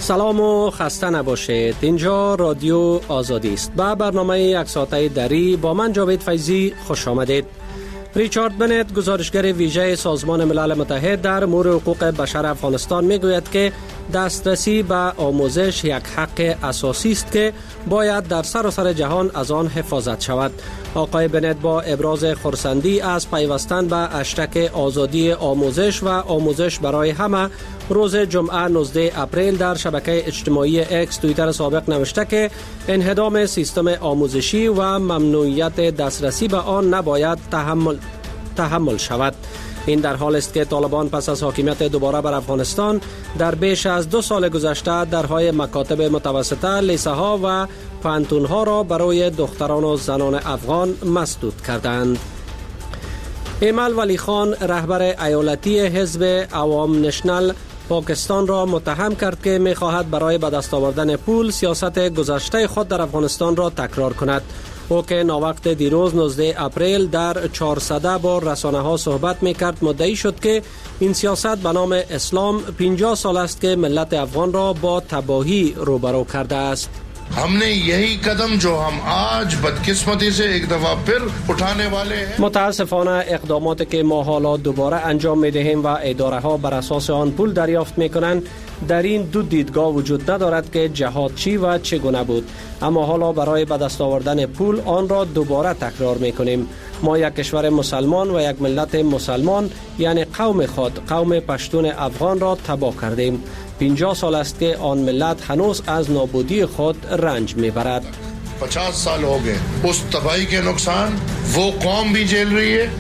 سلام و خسته نباشید. اینجا رادیو آزادی است. با برنامه یک ساعته دری با من جاوید فیضی خوش آمدید. ریچارد بنت، گزارشگر ویژه سازمان ملل متحد در امور حقوق بشر افغانستان میگوید که دسترسی به آموزش یک حق اساسی است که باید در سراسر جهان از آن حفاظت شود. آقای بنت با ابراز خرسندی از پیوستن به هشتگ آزادی آموزش و آموزش برای همه روز جمعه 19 اپریل در شبکه اجتماعی اکس توییتر سابق نوشته که انهدام سیستم آموزشی و ممنوعیت دسترسی به آن نباید تحمل شود. این در حال است که طالبان پس از حاکمیت دوباره بر افغانستان در بیش از 2 سال گذشته درهای مکاتب متوسطه، لیسه ها و پانتون ها را برای دختران و زنان افغان مسدود کردند. ایمل ولی خان، رهبر ایالتی حزب عوام نشنل پاکستان را متهم کرد که می‌خواهد برای به دست آوردن پول سیاست گذشته خود در افغانستان را تکرار کند. او که ناوقت دیروز 19 اپریل در 400 با رسانه‌ها صحبت می‌کرد مدعی شد که این سیاست به نام اسلام 50 سال است که ملت افغان را با تباهی روبرو کرده است. हमने यही कदम जो हम आज बदकिस्मती से एक दफा फिर उठाने वाले हैं. متاسفانه اقداماتی که ما حالا دوباره انجام می‌دهیم و اداره ها بر اساس آن پول دریافت می‌کنند در این دو دیدگاه وجود ندارد که جهاد چی و چگونه بود، اما حالا برای به دست آوردن پول آن را دوباره تکرار می‌کنیم. ما یک کشور مسلمان و یک ملت مسلمان یعنی قوم خود، قوم پشتون افغان را تباه کردیم. 50 سال است که آن ملت هنوز از نابودی خود رنج میبرد. 50 سال हो गए उस तबाही के नुकसान वो कौम भी झेल रही है.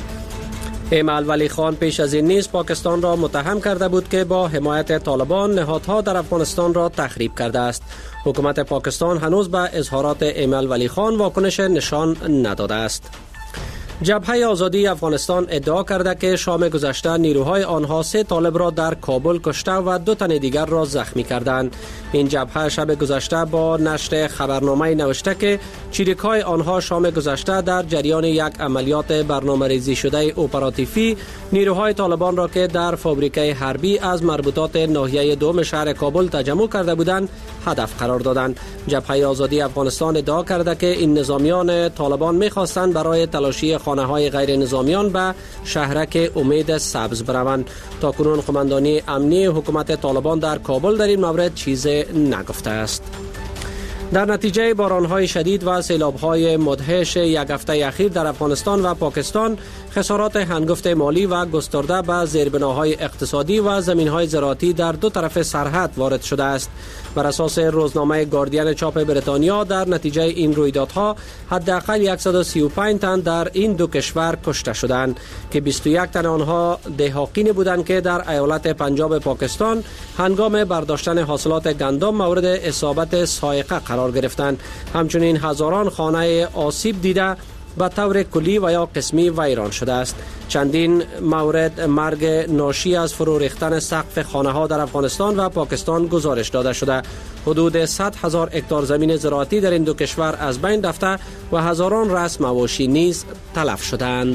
ایمل ولی خان پیش از این نیز پاکستان را متهم کرده بود که با حمایت طالبان نهادها در افغانستان را تخریب کرده است. حکومت پاکستان هنوز به اظهارات ایمل ولی خان واکنش نشان نداده است. جبهه آزادی افغانستان ادعا کرده که شام گذشته نیروهای آنها 3 طالب را در کابل کشته و 2 تن دیگر را زخمی کردند. این جبهه شب گذشته با نشر خبرنامه نوشته که چریک‌های آنها شام گذشته در جریان یک عملیات برنامه‌ریزی شده اپراتیفی نیروهای طالبان را که در فابریکه حربی از مربوطات ناحیه دوم شهر کابل تجمع کرده بودند هدف قرار دادند. جبهه آزادی افغانستان ادعا کرده که این نظامیان طالبان می‌خواستند برای تلاشی خانه‌های غیر نظامیان به شهرک امید سبز بروند. تاکنون قماندانی امنی حکومت طالبان در کابل در این مورد چیزی نگفته است. در نتیجه باران‌های شدید و سیلاب‌های مدهش یک هفته اخیر در افغانستان و پاکستان خسارات هنگفت مالی و گسترده به زیربناهای اقتصادی و زمین‌های زراعتی در 2 طرف سرحد وارد شده است. بر اساس روزنامه گاردین چاپ بریتانیا در نتیجه این رویدادها حداقل 135 تن در این 2 کشور کشته شدند که 21 تن آنها دهاقین بودند که در ایالت پنجاب پاکستان هنگام برداشتن حاصلات گندم مورد اصابت صاعقه قرار گرفتند. همچنین هزاران خانه آسیب دیده به طور کلی و یا قسمی ویران شده است. چندین مورد مرگ ناشی از فرو ریختن سقف خانه‌ها در افغانستان و پاکستان گزارش داده شده. حدود 100,000 هکتار زمین زراعتی در این 2 کشور از بین رفته و هزاران رأس مواشی نیز تلف شدند.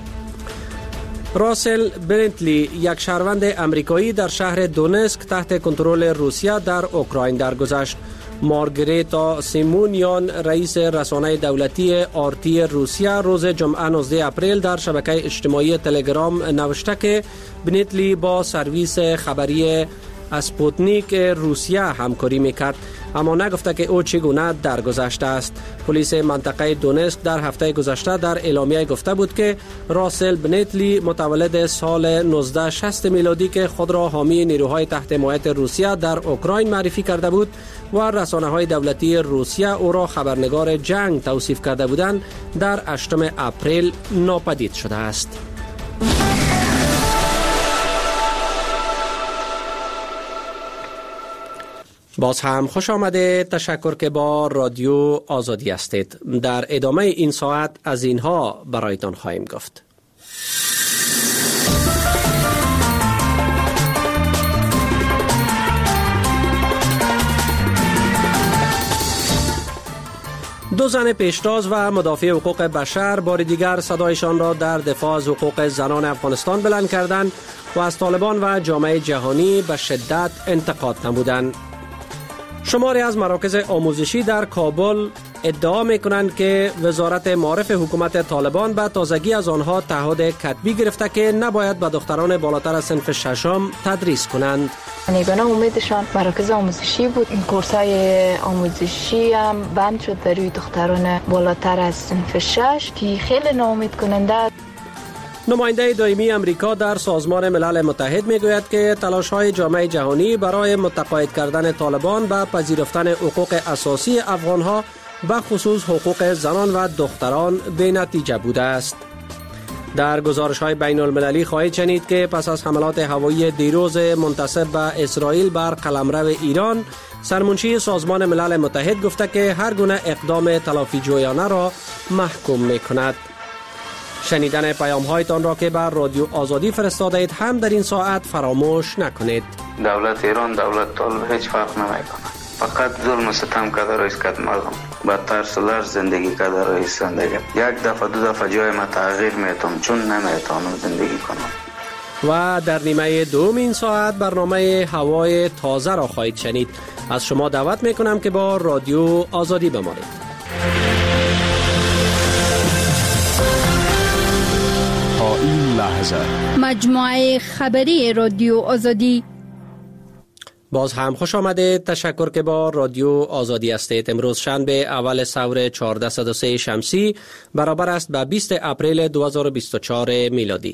راسل برنتلی، یک شهروند امریکایی در شهر دونسک تحت کنترل روسیه در اوکراین درگذشت. مارگریتا سیمونیان، رئیس رسانه دولتی آرتی روسیه، روز جمعه 19 اپریل در شبکه اجتماعی تلگرام نوشته که برنتلی با سرویس خبری اسپوتنیک روسیه همکاری میکرد، اما نگفته که او چگونه درگذشته است. پلیس منطقه دونسک در هفته گذشته در اعلامیه گفته بود که راسل بنتلی متولد سال 1960 میلادی که خود را حامی نیروهای تحت حمایت روسیه در اوکراین معرفی کرده بود و رسانه‌های دولتی روسیه او را خبرنگار جنگ توصیف کرده بودند، در 8 اپریل ناپدید شده است. باز هم خوش آمده. تشکر که با رادیو آزادی هستید. در ادامه این ساعت از اینها برایتان خواهیم گفت. دو زن پیشتاز و مدافع حقوق بشر بار دیگر صدایشان را در دفاع از حقوق زنان افغانستان بلند کردند و از طالبان و جامعه جهانی به شدت انتقاد نمودند. شماری از مراکز آموزشی در کابل ادعا می‌کنند که وزارت معارف حکومت طالبان به تازگی از آنها تعهد کتبی گرفته که نباید به دختران بالاتر از صنف ششم تدریس کنند. نیگانه امیدشان مراکز آموزشی بود. این کورس‌های آموزشی هم بند شد در روی دختران بالاتر از صنف 6 که خیلی ناامید کننده است. نماینده دائمی امریکا در سازمان ملل متحد میگوید که تلاش‌های جامعه جهانی برای متقاعد کردن طالبان به پذیرفتن حقوق اساسی افغان‌ها به خصوص حقوق زنان و دختران بی نتیجه بوده است. در گزارش‌های بین المللی خواهید شنید که پس از حملات هوایی دیروز منتسب به اسرائیل بر قلمرو ایران، سرمنشی سازمان ملل متحد گفته که هر گونه اقدام تلافی جویانه را محکوم می‌کند. شنیدن پیام‌هایتان را که بر رادیو آزادی فرستاده اید هم در این ساعت فراموش نکنید. دولت ایران دولت طالب هیچ فرق نمی‌کند. فقط ظلم و ستم کرده رئیس کد مردم با ترس و لرز زندگی کرده رئیس زندگی. یک دفعه دو دفعه جای ما تغییر میتونم چون نمیتونم زندگی کنم. و در نیمه دوم این ساعت برنامه هوای تازه را خواهید شنید. از شما دعوت میکنم که با رادیو آزادی بمانید. تا این لحظه مجموعه خبری رادیو آزادی. باز هم خوش آمدید. تشکر که با رادیو آزادی هستید. امروز شنبه اول سور 1403 شمسی برابر است با 20 اپریل 2024 میلادی.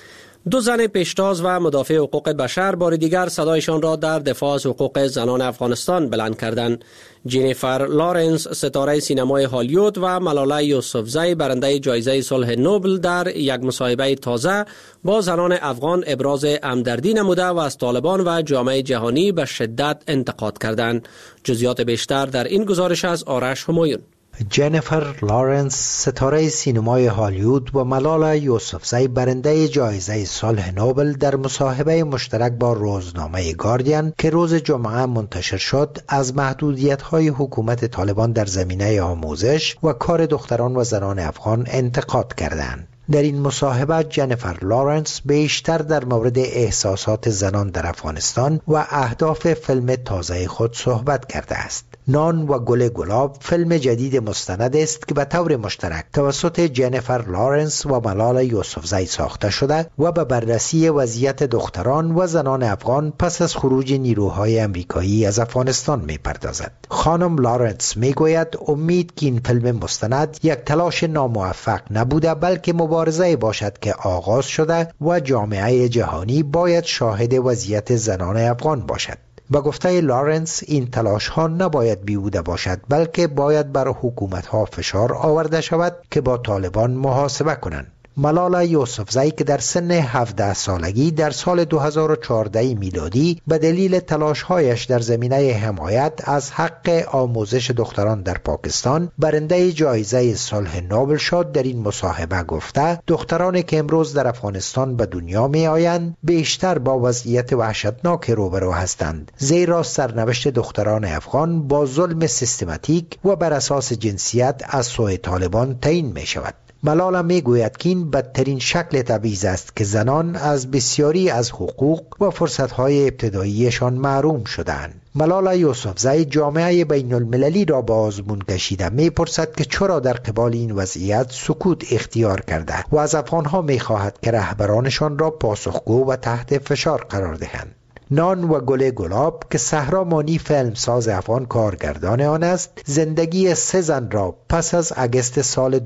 دو زن پیشتاز و مدافع حقوق بشر بار دیگر صدایشان را در دفاع از حقوق زنان افغانستان بلند کردند. جنیفر لارنس ستاره سینمای هالیوود و ملاله یوسفزی برنده جایزه صلح نوبل در یک مصاحبه تازه با زنان افغان ابراز همدردی نموده و از طالبان و جامعه جهانی به شدت انتقاد کردند. جزئیات بیشتر در این گزارش از آرش همایون. جنیفر لارنس ستاره سینمای هالیوود و ملاله یوسفزی برنده جایزه صلح نوبل در مصاحبه مشترک با روزنامه گاردین که روز جمعه منتشر شد از محدودیت‌های حکومت طالبان در زمینه آموزش و کار دختران و زنان افغان انتقاد کردند. در این مصاحبه جنیفر لارنس بیشتر در مورد احساسات زنان در افغانستان و اهداف فیلم تازه خود صحبت کرده است. نان و گل گلاب فیلم جدید مستند است که به طور مشترک توسط جنیفر لارنس و ملاله یوسفزی ساخته شده و به بررسی وضعیت دختران و زنان افغان پس از خروج نیروهای امریکایی از افغانستان می‌پردازد. خانم لارنس میگوید امید که این فیلم مستند یک تلاش ناموفق نبوده بلکه مبارزه باشد که آغاز شده و جامعه جهانی باید شاهد وضعیت زنان افغان باشد. با گفته لارنس این تلاش ها نباید بیهوده باشد بلکه باید بر حکومت ها فشار آورده شود که با طالبان محاسبه کنند. ملاله یوسفزی که در سن 17 سالگی در سال 2014 میلادی به دلیل تلاش‌هایش در زمینه حمایت از حق آموزش دختران در پاکستان برنده جایزه صلح نوبل شد، در این مصاحبه گفته دخترانی که امروز در افغانستان به دنیا می آیند بیشتر با وضعیت وحشتناک روبرو هستند، زیرا سرنوشت دختران افغان با ظلم سیستماتیک و بر اساس جنسیت از سوی طالبان تعیین می شود. ملاله می گوید که این بدترین شکل تبعیض است که زنان از بسیاری از حقوق و فرصتهای ابتداییشان محروم شدند. ملاله یوسفزی جامعه بین المللی را به آزمون کشیده می پرسد که چرا در قبال این وضعیت سکوت اختیار کرده و از افغانها می خواهد که رهبرانشان را پاسخگو و تحت فشار قرار دهند. نان و گل گلاب که سهرا مانی فیلمساز افغان کارگردان آن است، زندگی 3 زن را پس از اگست سال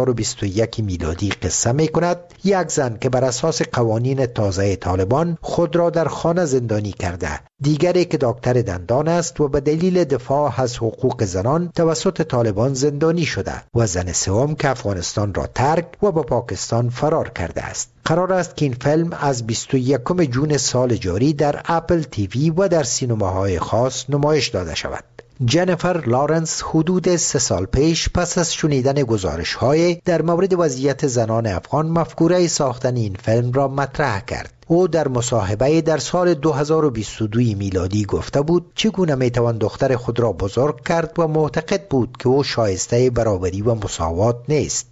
2021 میلادی قصه می کند. یک زن که بر اساس قوانین تازه طالبان خود را در خانه زندانی کرده، دیگری که دکتر دندان است و به دلیل دفاع از حقوق زنان توسط طالبان زندانی شده، و زن سوم که افغانستان را ترک و به پاکستان فرار کرده است. قرار است که این فیلم از 21 جون سال جاری در اپل تیوی و در سینماهای خاص نمایش داده شود. جنیفر لارنس حدود 3 سال پیش پس از شنیدن گزارش‌های در مورد وضعیت زنان افغان مفکوره ساختن این فیلم را مطرح کرد. او در مصاحبه در سال 2022 میلادی گفته بود چگونه میتوان دختر خود را بزرگ کرد و معتقد بود که او شایسته برابری و مساوات نیست.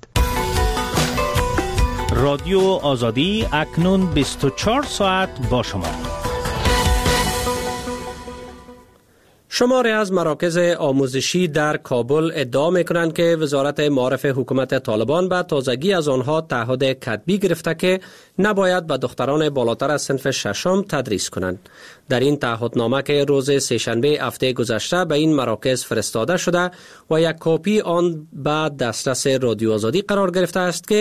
رادیو آزادی اکنون 24 ساعت با شما. شماری از مراکز آموزشی در کابل ادعا می‌کنند که وزارت معارف حکومت طالبان به تازگی از آنها تعهد کتبی گرفته که نباید به دختران بالاتر از صنف ششم تدریس کنند. در این تعهدنامه که روز سه‌شنبه هفته گذشته به این مراکز فرستاده شده و یک کپی آن به دسترس رادیو آزادی قرار گرفته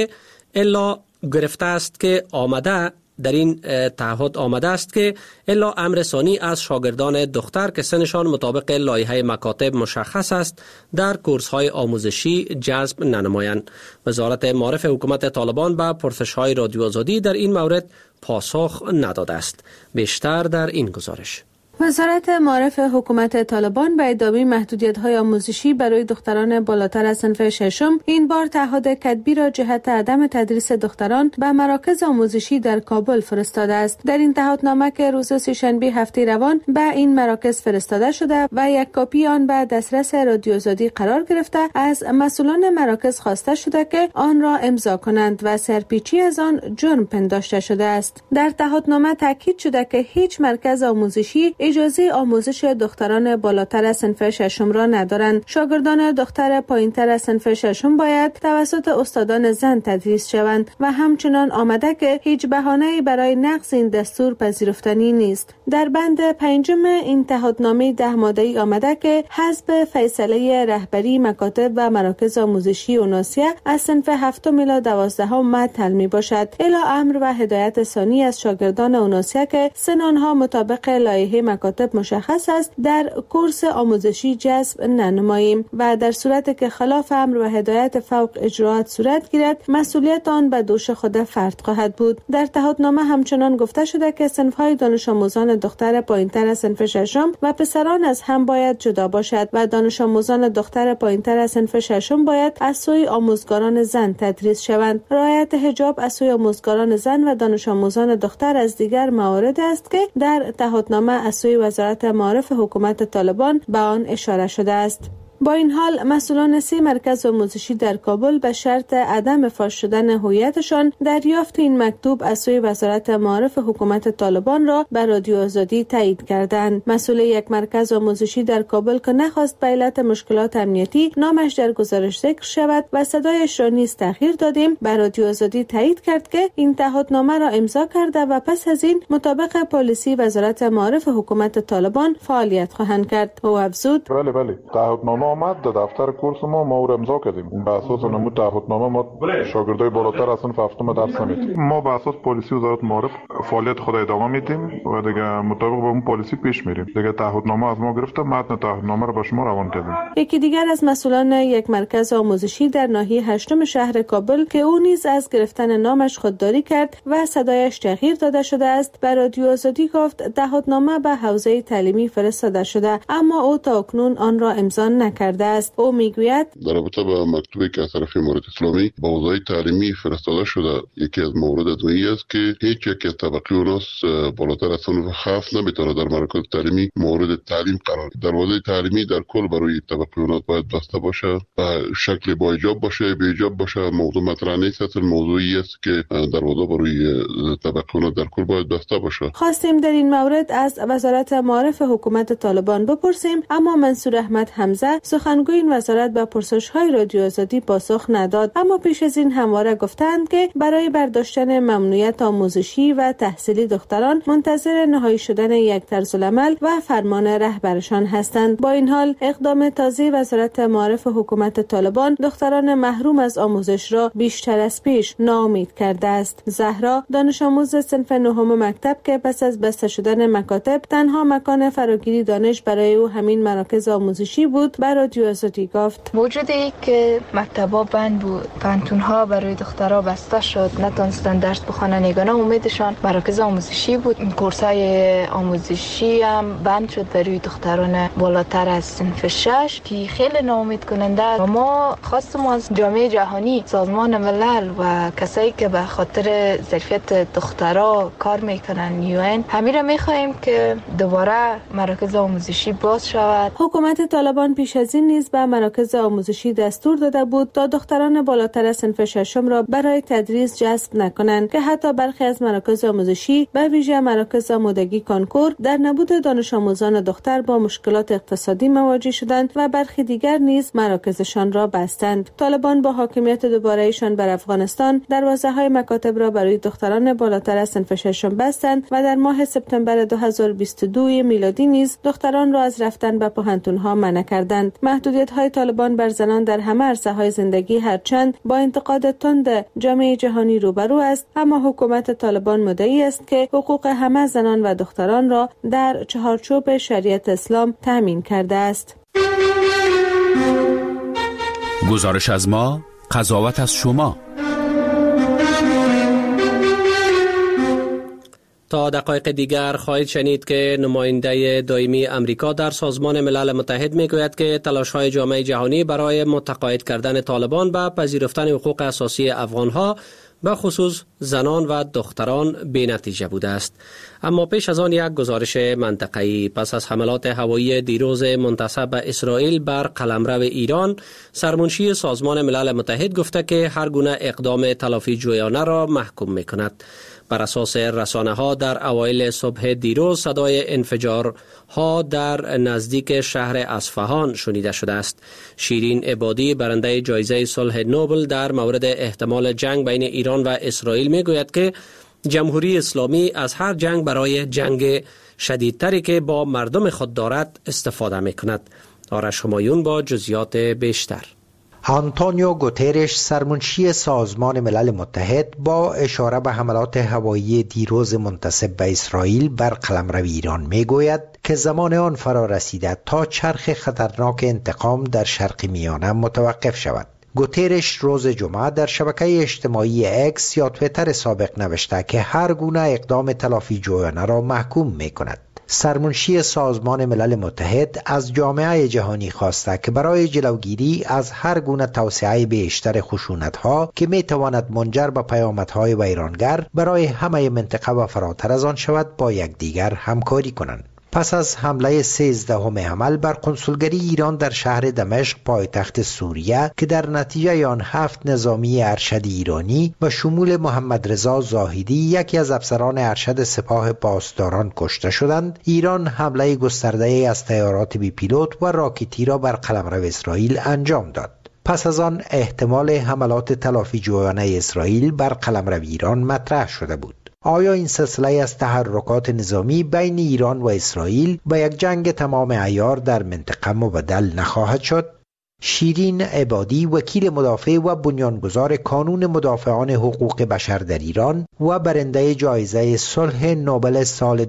است که آمده در این تعهد آمده است که الا امر ثانی از شاگردان دختر که سنشان مطابق لایحه مکاتب مشخص است در کورس‌های آموزشی جذب ننمایند. وزارت معارف حکومت طالبان به پرسش‌های رادیو آزادی در این مورد پاسخ نداده است. بیشتر در این گزارش. وزارت معارف حکومت طالبان به ادامه محدودیت‌های آموزشی برای دختران بالاتر از صنف ششم این بار تعهد کتبی را جهت عدم تدریس دختران به مراکز آموزشی در کابل فرستاده است. در این تعهدنامه که روز سه‌شنبه هفته روان به این مراکز فرستاده شده و یک کپی آن به دسترس رادیو آزادی قرار گرفته، از مسئولان مراکز خواسته شده که آن را امضا کنند و سرپیچی از آن جرم پنداشته شده است. در تعهدنامه تاکید شده که هیچ مرکز آموزشی اجازه آموزش دختران بالاتر از صنف ششم را ندارند. شاگردان دختر پایینتر از صنف ششم باید توسط استادان زن تدریس شوند و همچنان آمده که هیچ بهانه‌ای برای نقض این دستور پذیرفتنی نیست. در بند 5 این تعهدنامه 10 ماده‌ای آمده که حسب فیصله رهبری مکاتب و مراکز آموزشی اوناسیه از صنف 7 الی 12 معطل می باشد. الی امر و هدایت ثانی از شاگردان اوناسیه که سن آنها مطابق لایحه مکاتب مشخص است در کورس آموزشی جذب ننماییم و در صورتی که خلاف امر و هدایت فوق اجراات صورت گیرد مسئولیت آن به دوش خود فرد خواهد بود. در تعهدنامه همچنان گفته شده که صنف‌های دانش آموزان دختر پایینتر از صنف ششم و پسران از هم باید جدا باشد و دانش آموزان دختر پایینتر از صنف ششم باید از سوی آموزگاران زن تدریس شوند. رعایت حجاب از سوی آموزگاران زن و دانش آموزان دختر از دیگر موارد است که در تعهدنامه از سوی وزارت معارف حکومت طالبان به آن اشاره شده است. با این حال مسئولان 3 مرکز آموزشی در کابل به شرط عدم فاش شدن هویتشان دریافت این مکتوب از سوی وزارت معارف حکومت طالبان را به رادیو آزادی تایید کردند. مسئول یک مرکز آموزشی در کابل که نخواست به علت مشکلات امنیتی نامش در گزارش ذکر شود و صدایش را نیز تغییر دادیم، به رادیو آزادی تایید کرد که این تعهدنامه را امضا کرده و پس از این مطابق پالیسی وزارت معارف حکومت طالبان فعالیت خواهند کرد. او افزود: بله تعهدنامه آمد در دفتر کورس ما او را امضا کردیم. به اساس نمود تعهدنامه ما شاگردای بالاتر از صنف 7 درس میدیم. ما به اساس پالیسی وزارت معارف فعالیت خود ادامه میدیم و دیگه مطابق با اون پالیسی پیش میریم. دیگه تعهدنامه از ما گرفته، متن تعهدنامه را به شما روان کردیم. یکی دیگر از مسئولان یک مرکز آموزشی در ناحیه 8 شهر کابل که او نیز از گرفتن نامش خودداری کرد و صدایش تغییر داده شده است، به رادیو آزادی گفت تعهدنامه به حوزه تعلیمی فرستاده شده اما او تاکنون آن را امضا نکرده است. او میگوید در رابطه با مکتوبی که از طرف امارات اسلامی با حوزه تعلیمی فرستاده شده، یکی از موارد ادعایی است که هیچ یک از طبقه اوناس بالاتر از صنف 7 نمیتونه در مراکز تعلیمی مورد تعلیم قرار گیرد. دروازه تعلیمی در کل برای طبقه اوناس باید بسته باشه و شکل با حجاب باشه، بی حجاب باشه. موضوع مطرح نیست، اصل موضوعی است که دروازه برای طبقه اوناس در کل باید بسته باشه. خواستیم در این مورد از وزارت معارف حکومت طالبان بپرسیم اما منصور احمد حمزه سخنگوی این وزارت به پرسش‌های رادیو آزادی پاسخ نداد. اما پیش از این همواره گفتند که برای برداشتن ممنوعیت آموزشی و تحصیلی دختران منتظر نهایی شدن یک طرزالعمل و فرمان رهبرشان هستند. با این حال اقدام تازه وزارت معارف حکومت طالبان دختران محروم از آموزش را بیشتر از پیش ناامید کرده است. زهرا دانش آموز صنف 9 مکتب که پس از بسته شدن مکاتب تنها مکان فراگیری دانش برای او همین مراکز آموزشی بود، بر رادیو آزادی گفت وجود ای که مکتبا بند بود، پانتونها برای دخترها بسته شد، نتونستن درس بخونن، یگانه امیدشان مراکز آموزشی بود. این کورسای آموزشی هم بند شد برای دختران بالاتر از صنف 6 که خیلی ناامید کننده است. ما خواستم از جامعه جهانی، سازمان ملل و کسایی که به خاطر ظرفیت دخترها کار میکنن، UN، همین را میخواهیم که دوباره مراکز آموزشی باز شود. حکومت طالبان پیش از این نیز به مراکز آموزشی دستور داده بود تا دختران بالاتر از صنف ششم را برای تدریس جذب نکنند که حتی برخی از مراکز آموزشی به ویژه مراکز آمادگی کانکور در نبود دانش آموزان دختر با مشکلات اقتصادی مواجه شدند و برخی دیگر نیز مراکزشان را بستند. طالبان با حاکمیت دوباره‌ایشان بر افغانستان دروازه‌های مکاتب را برای دختران بالاتر از صنف ششم بستند و در ماه سپتامبر 2022 میلادی نیز دختران را از رفتن به پوهنتون‌ها منع کردند. محدودیت‌های طالبان بر زنان در همه عرصه‌های زندگی هرچند با انتقاد تند جامعه جهانی روبرو است، اما حکومت طالبان مدعی است که حقوق همه زنان و دختران را در چهارچوب شریعت اسلام تامین کرده است. گزارش از ما، قضاوت از شما. تا دقایق دیگر خواهید شنید که نماینده دائمی امریکا در سازمان ملل متحد میگوید که تلاش‌های جامعه جهانی برای متقاعد کردن طالبان به پذیرفتن حقوق اساسی افغان‌ها به خصوص زنان و دختران بی‌نتیجه بوده است. اما پیش از آن یک گزارش منطقه‌ای. پس از حملات هوایی دیروز منتسب به اسرائیل بر قلمرو ایران، سرمنشی سازمان ملل متحد گفته که هر گونه اقدام تلافی جویانه را محکوم می‌کند. بر اساس رسانه‌ها در اوایل صبح دیروز صدای انفجارها در نزدیک شهر اصفهان شنیده شده است. شیرین عبادی برنده جایزه صلح نوبل در مورد احتمال جنگ بین ایران و اسرائیل میگوید که جمهوری اسلامی از هر جنگ برای جنگ شدیدتری که با مردم خود دارد استفاده میکند. آرش همایون با جزئیات بیشتر. آنتونیو گوترش سرمنشی سازمان ملل متحد با اشاره به حملات هوایی دیروز منتسب به اسرائیل بر قلمرو ایران میگوید که زمان آن فرا رسیده تا چرخ خطرناک انتقام در شرق میانه متوقف شود. گوترش روز جمعه در شبکه اجتماعی اکس یا تویتر سابق نوشته که هر گونه اقدام تلافی جویانه را محکوم میکند. سرمنشی سازمان ملل متحد از جامعه جهانی خواسته که برای جلوگیری از هر گونه توسعه بیشتر خشونت‌ها که می‌تواند منجر به پیامدهای ویرانگر برای همه منطقه و فراتر از آن شود با یکدیگر همکاری کنند. پس از حمله 13 حمل بر کنسولگری ایران در شهر دمشق پایتخت سوریه که در نتیجه آن 7 نظامی ارشد ایرانی و شمول محمد رضا زاهدی یکی از افسران ارشد سپاه پاسداران کشته شدند، ایران حمله گسترده از طیارات بی پیلوت و راکتی را بر قلمرو اسرائیل انجام داد. پس از آن احتمال حملات تلافی جویانه اسرائیل بر قلمرو ایران مطرح شده بود. آیا این سلسله از تحرکات نظامی بین ایران و اسرائیل به یک جنگ تمام عیار در منطقه مبدل نخواهد شد؟ شیرین عبادی وکیل مدافع و بنیانگذار کانون مدافعان حقوق بشر در ایران و برنده جایزه صلح نوبل سال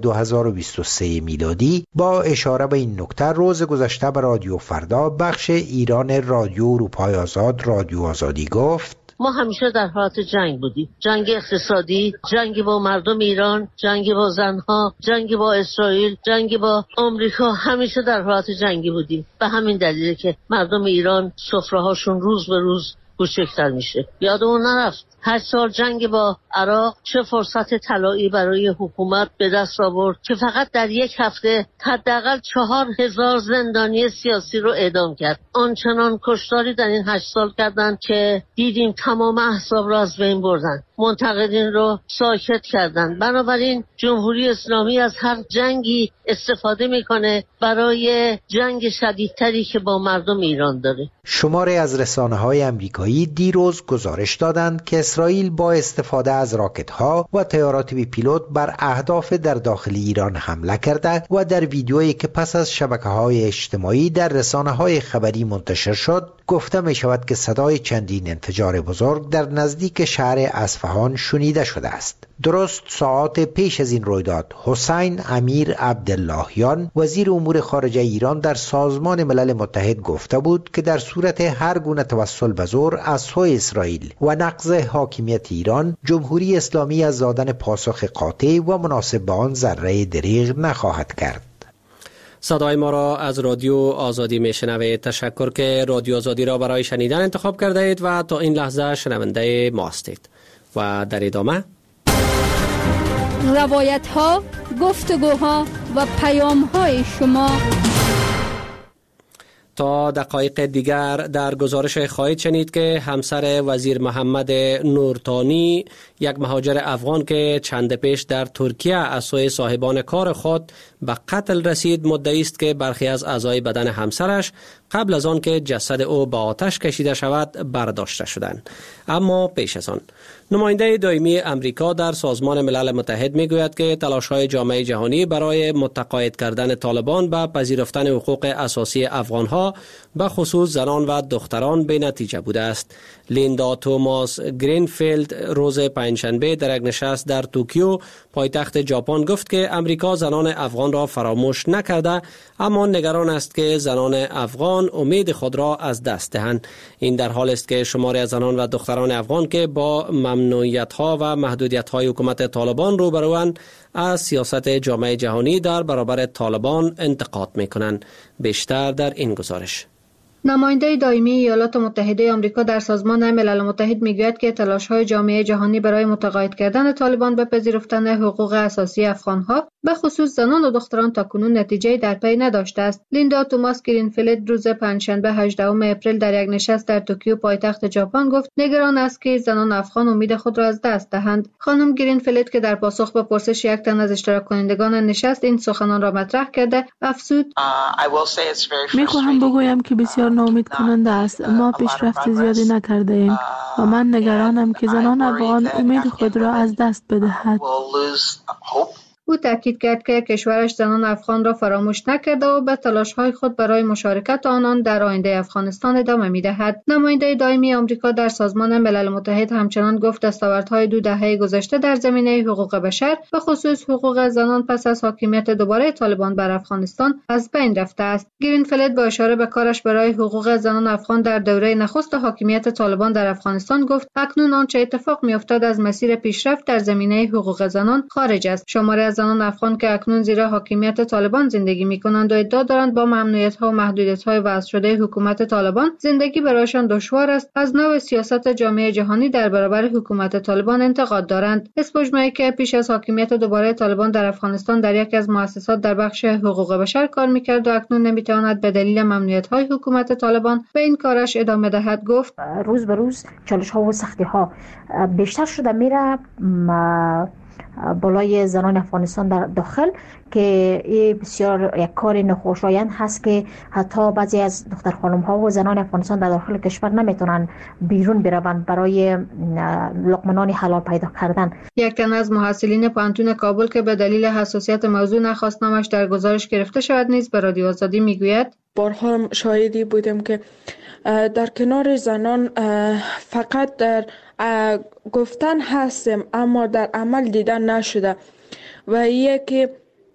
2023 میلادی با اشاره به این نکته روز گذشته به رادیو فردا بخش ایران رادیو اروپای آزاد رادیو آزادی گفت: ما همیشه در حالت جنگ بودیم، جنگ اقتصادی، جنگ با مردم ایران، جنگ با زنها، جنگ با اسرائیل، جنگ با آمریکا، همیشه در حالت جنگی بودیم. به همین دلیله که مردم ایران سفره‌هاشون روز به روز کوچکتر میشه. یادمون نرفت 8 سال جنگ با عراق چه فرصت طلایی برای حکومت به دست آورد که فقط در یک هفته حداقل 4000 زندانی سیاسی رو اعدام کرد. آنچنان کشتاری در این 8 سال کردند که دیدیم تمام احزاب را از بین بردن، منتقدین رو ساکت کردند. بنابراین جمهوری اسلامی از هر جنگی استفاده میکنه برای جنگ شدیدتری که با مردم ایران داره. شماری از رسانه‌های آمریکایی دیروز گزارش دادند که اسرائیل با استفاده از راکت‌ها و طیارات بی پیلوت بر اهداف در داخل ایران حمله کرده و در ویدیویی که پس از شبکه‌های اجتماعی در رسانه‌های خبری منتشر شد گفته می شود که صدای چندین انفجار بزرگ در نزدیک شهر اصفهان شنیده شده است. درست ساعات پیش از این رویداد حسین امیر عبداللهیان وزیر امور خارجه ایران در سازمان ملل متحد گفته بود که در صورت هر گونه توسل به زور از سوی اسرائیل و نقض حاکمیت ایران، جمهوری اسلامی از دادن پاسخ قاطع و مناسب به آن ذره دریغ نخواهد کرد. صدای ما را از رادیو آزادی میشنوید. تشکر که رادیو آزادی را برای شنیدن انتخاب کرده اید و تا این لحظه شنونده ما هستید. و در ادامه روایت ها، گفتگوها و پیام های شما. تا دقایق دیگر در گزارش خواهید شنید که همسر وزیر محمد نورتانی، یک مهاجر افغان که چند پیش در ترکیه از سوی صاحبان کار خود به قتل رسید، مدعی است که برخی از اعضای بدن همسرش قبل از آن که جسد او به آتش کشیده شود برداشته شدند. اما پیش از آن نماینده دائمی امریکا در سازمان ملل متحد میگوید که تلاش‌های جامعه جهانی برای متقاعد کردن طالبان به پذیرفتن حقوق اساسی افغان‌ها به خصوص زنان و دختران به نتیجه بوده است. لیندا توماس گرینفیلد روز پنجشنبه در یک نشست در توکیو پایتخت ژاپن گفت که امریکا زنان افغان را فراموش نکرده، اما نگران است که زنان افغان امید خود را از دست دهند. این در حال است که شماری از زنان و دختران افغان که با ممنوعیت‌ها و محدودیت‌های حکومت طالبان روبروند از سیاست جامعه جهانی در برابر طالبان انتقاد می‌کنند. بیشتر در این گزارش. نماینده دائمی ایالات متحده آمریکا در سازمان ملل متحد میگوید که تلاش‌های جامعه جهانی برای متقاعد کردن طالبان به پذیرفتن حقوق اساسی افغان‌ها به خصوص زنان و دختران تاکنون نتیجه در پی نداشته است. لیندا توماس گرینفیلد روز پنجشنبه 18 اپریل در یک نشست در توکیو پایتخت ژاپن گفت نگران است که زنان افغان امید خود را از دست دهند. خانم گرینفیلد که در پاسخ به پرسش یک تن از اشتراک کنندگان نشست این سخنان را مطرح کرده افزود: میخواهم بگویم که بسیار ناامید کننده است. ما پیشرفت زیادی نکرده ایم و من نگرانم که زنان افغان امید خود را از دست بدهد. او تاکید کرد که کشورش زنان افغان را فراموش نکرده و به تلاش‌های خود برای مشارکت آنان در آینده افغانستان ادامه می‌دهد. نماینده دائمی آمریکا در سازمان ملل متحد همچنان گفت دستاوردهای 2 دهه گذشته در زمینه حقوق بشر به خصوص حقوق زنان پس از حاکمیت دوباره طالبان بر افغانستان از بین رفته است. گرینفیلد با اشاره به کارش برای حقوق زنان افغان در دوره نخست حاکمیت طالبان در افغانستان گفت اکنون آنچه اتفاق می‌افتد از مسیر پیشرفت در زمینه حقوق زنان خارج است. شماری زنان افغان که اکنون زیر حاکمیت طالبان زندگی می‌کنند و ادعا دارند با ممنوعیت‌ها و محدودیت‌های وضع شده حکومت طالبان زندگی برایشان دشوار است، از نوع سیاست جامعه جهانی در برابر حکومت طالبان انتقاد دارند. اسپوجمایی که پیش از حاکمیت دوباره طالبان در افغانستان در یکی از مؤسسات در بخش حقوق بشر کار می‌کرد و اکنون نمی‌تواند به دلیل ممنوعیت‌های حکومت طالبان به این کارش ادامه دهد گفت روز به روز چالش‌ها و سختی‌ها بیشتر شده میره بالای زنان افغانستان در داخل که این بسیار یک کار ناخوشایند هست که حتی بعضی از دختر خانم ها و زنان افغانستان در داخل کشور نمیتونن بیرون بروند برای لقمه نان حلال پیدا کردن. یک تن از محصلین پانتون کابل که به دلیل حساسیت موضوع نخواست نامش در گزارش گرفته شود نیز به رادیو آزادی میگوید بارها شاهدی بودم که در کنار زنان فقط در گفتن هستیم اما در عمل دیدن نشده و یکی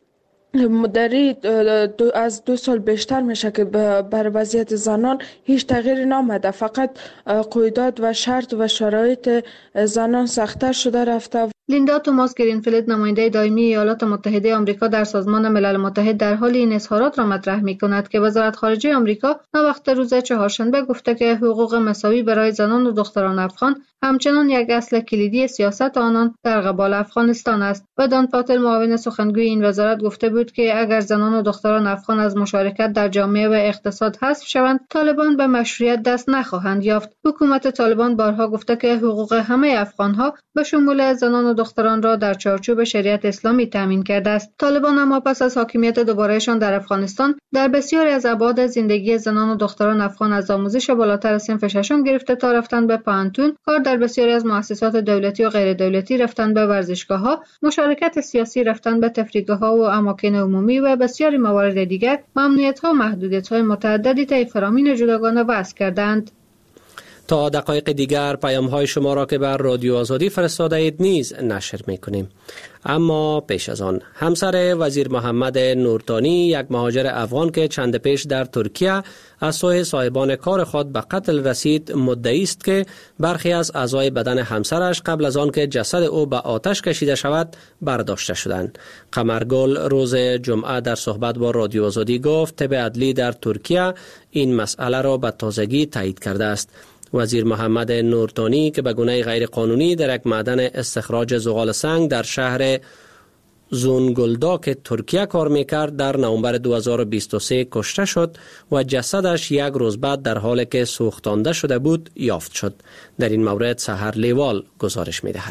مدری از 2 سال بیشتر میشه که بر وضعیت زنان هیچ تغییری نامده، فقط قیودات و شرط و شرایط زنان سخت‌تر شده رفته. لیندا توماس گرینفیلد نماینده دائمی ایالات متحده آمریکا در سازمان ملل متحد در حال این اظهارات را مطرح می‌کند که وزارت خارجه آمریکا ناوقت روز چهارشنبه گفته که حقوق مساوی برای زنان و دختران افغان همچنان یک اصل کلیدی سیاست آنان در قبال افغانستان است. و دان پاتل معاون سخنگوی این وزارت گفته بود که اگر زنان و دختران افغان از مشارکت در جامعه و اقتصاد حذف شوند طالبان به مشروعیت دست نخواهند یافت. حکومت طالبان بارها گفته که حقوق همه افغان‌ها به شمول زنان و دختران را در چارچوب شریعت اسلامی تامین کرده است. طالبان اما پس از حاکمیت دوبارهشان در افغانستان در بسیاری از ابعاد زندگی زنان و دختران افغان از آموزش بالاتر صنف ششم گرفته تا رفتن به پانتون، کار در بسیاری از مؤسسات دولتی و غیر دولتی، رفتن به ورزشگاه‌ها، مشارکت سیاسی، رفتن به تفریحگاه‌ها و اماکن عمومی و بسیاری موارد دیگر ممنوعیت‌ها و محدودیت‌های متعددی طی فرامین جداگانه وضع کردند. تا دقایق دیگر پیام‌های شما را که بر رادیو آزادی فرستاده اید نیز نشر می‌کنیم. اما پیش از آن همسر وزیر محمد نورتانی، یک مهاجر افغان که چند پیش در ترکیه از سوی صاحبان کار خود به قتل رسید، مدعی است که برخی از اعضای بدن همسرش قبل از آن که جسد او به آتش کشیده شود برداشته شدند. قمرگل روز جمعه در صحبت با رادیو آزادی گفت طب عدلی در ترکیه این مسئله را به تازگی تایید کرده است. وزیر محمد نورتانی که به گونه غیر قانونی در یک معدن استخراج زغال سنگ در شهر زونگولداک ترکیه کار میکرد در نوامبر 2023 کشته شد و جسدش یک روز بعد در حالی که سوختانده شده بود یافت شد. در این مورد سحر لیوال گزارش میدهد.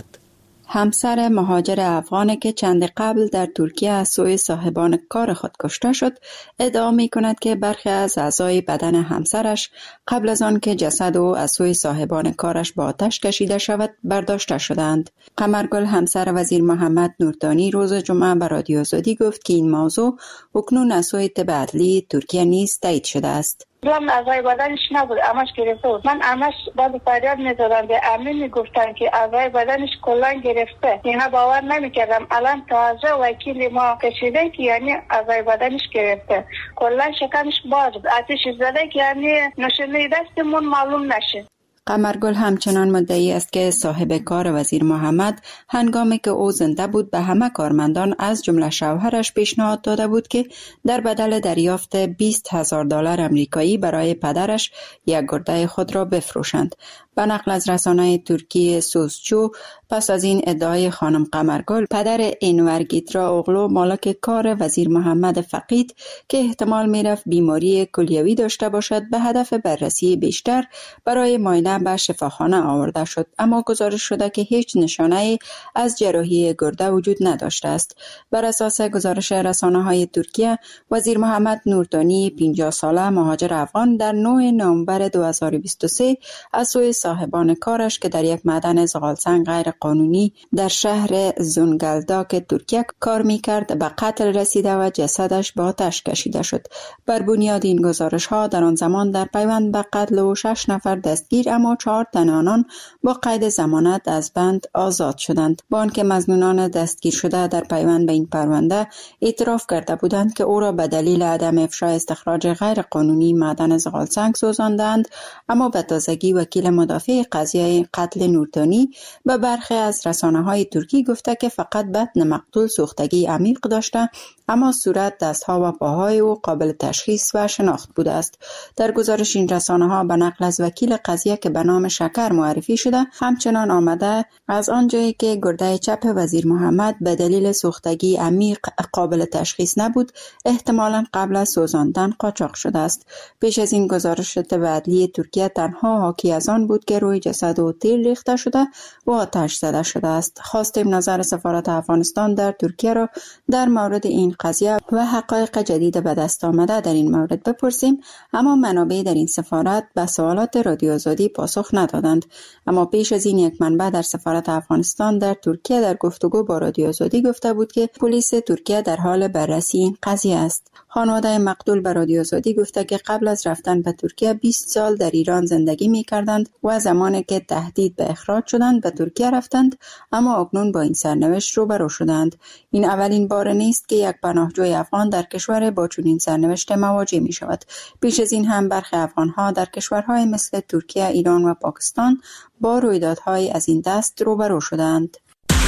همسر مهاجر افغانی که چند قبل در ترکیه از سوی صاحبان کار خود کشته شد ادعا می کند که برخی از اعضای بدن همسرش قبل از آن که جسد او از سوی صاحبان کارش با آتش کشیده شود برداشته شدند. قمرگل همسر وزیر محمد نورتانی روز جمعه به رادیو آزادی گفت که این موضوع اکنون از سوی طب عدلی ترکیه نیز تایید شده است. من اعضای بدنش نبود، همش گرفته بود. من همش بعد فریاد می‌زدم به امین میگفتن که اعضای بدنش کلا گرفته. اینا باور نمی‌کردم. الان تازه وکیل ما کشیده که یعنی اعضای بدنش گرفته. کلا شکمش باز بود. آتش زده که یعنی نشونه دستمون معلوم نشه. قمرگل همچنان مدعی است که صاحب کار وزیر محمد هنگامی که او زنده بود به همه کارمندان از جمله شوهرش پیشنهاد داده بود که در بدل دریافت $20,000 امریکایی برای پدرش یک گرده خود را بفروشند. به نقل از رسانه ترکی سوزچو، پس از این ادعای خانم قمرگل، پدر انور گیترا اوغلو مالک کار وزیر محمد فقید که احتمال میرفت بیماری کلیوی داشته باشد به هدف بررسی بیشتر برای معاینه به شفاخانه آورده شد، اما گزارش شده که هیچ نشانه از جراحی گرده وجود نداشته است. بر اساس گزارش رسانه‌های ترکیه، وزیر محمد نورتانی 50 ساله مهاجر افغان در 9 نوامبر 2023 از سوی صاحبان کارش که در یک معدن زغالسنگ غیر قانونی در شهر زونگولداک ترکیه کار میکرد به قتل رسیده و جسدش با آتش کشیده شد. بر بنیاد این گزارش ها در آن زمان در پیوند به قتل او 6 نفر دستگیر اما 4 تن آنان با قید ضمانت از بند آزاد شدند. با آنکه مظنونان دستگیر شده در پیوند به این پرونده اعتراف کرده بودند که او را به دلیل عدم افشای استخراج غیر قانونی معدن زغالسنگ سوزاندند، اما به تازگی وکیل مدافع قضیه قتل نورتانی به برخی از رسانه‌های ترکی گفته که فقط بدن مقتول سوختگی عمیق داشته، اما صورت، دستها و پاهای او قابل تشخیص و شناخت بوده است. در گزارش این رسانه‌ها به نقل از وکیل قضیه که به نام شکر معرفی شده همچنان آمده از آنجایی که گرده چپ وزیر محمد به دلیل سوختگی عمیق قابل تشخیص نبود، احتمالاً قبل از سوزاندن قاچاق شده است. پیش از این گزارش طب عدلی ترکیه تنها حاکی از آن بود که روی جسد او تیل ریخته شده و آتش زده شده است. خواستیم نظر سفارت افغانستان در ترکیه را در مورد این قضیه و حقایق جدید به دست آمده در این مورد بپرسیم، اما منابع در این سفارت به سوالات رادیو آزادی پاسخ ندادند. اما پیش از این یک منبع در سفارت افغانستان در ترکیه در گفتگو با رادیو آزادی گفته بود که پلیس ترکیه در حال بررسی این قضیه است. خانواده مقتول به رادیو آزادی گفته که قبل از رفتن به ترکیه 20 سال در ایران زندگی می‌کردند و زمانی که تهدید به اخراج شدند به ترکیه رفتند، اما اکنون با این سرنوشت روبرو شدند. این اولین بار نیست که یک پناهجوی افغان در کشور با چنین سرنوشت مواجه می شود. پیش از این هم برخی افغان‌ها در کشورهای مثل ترکیه، ایران و پاکستان با رویدادهای از این دست روبرو شدند.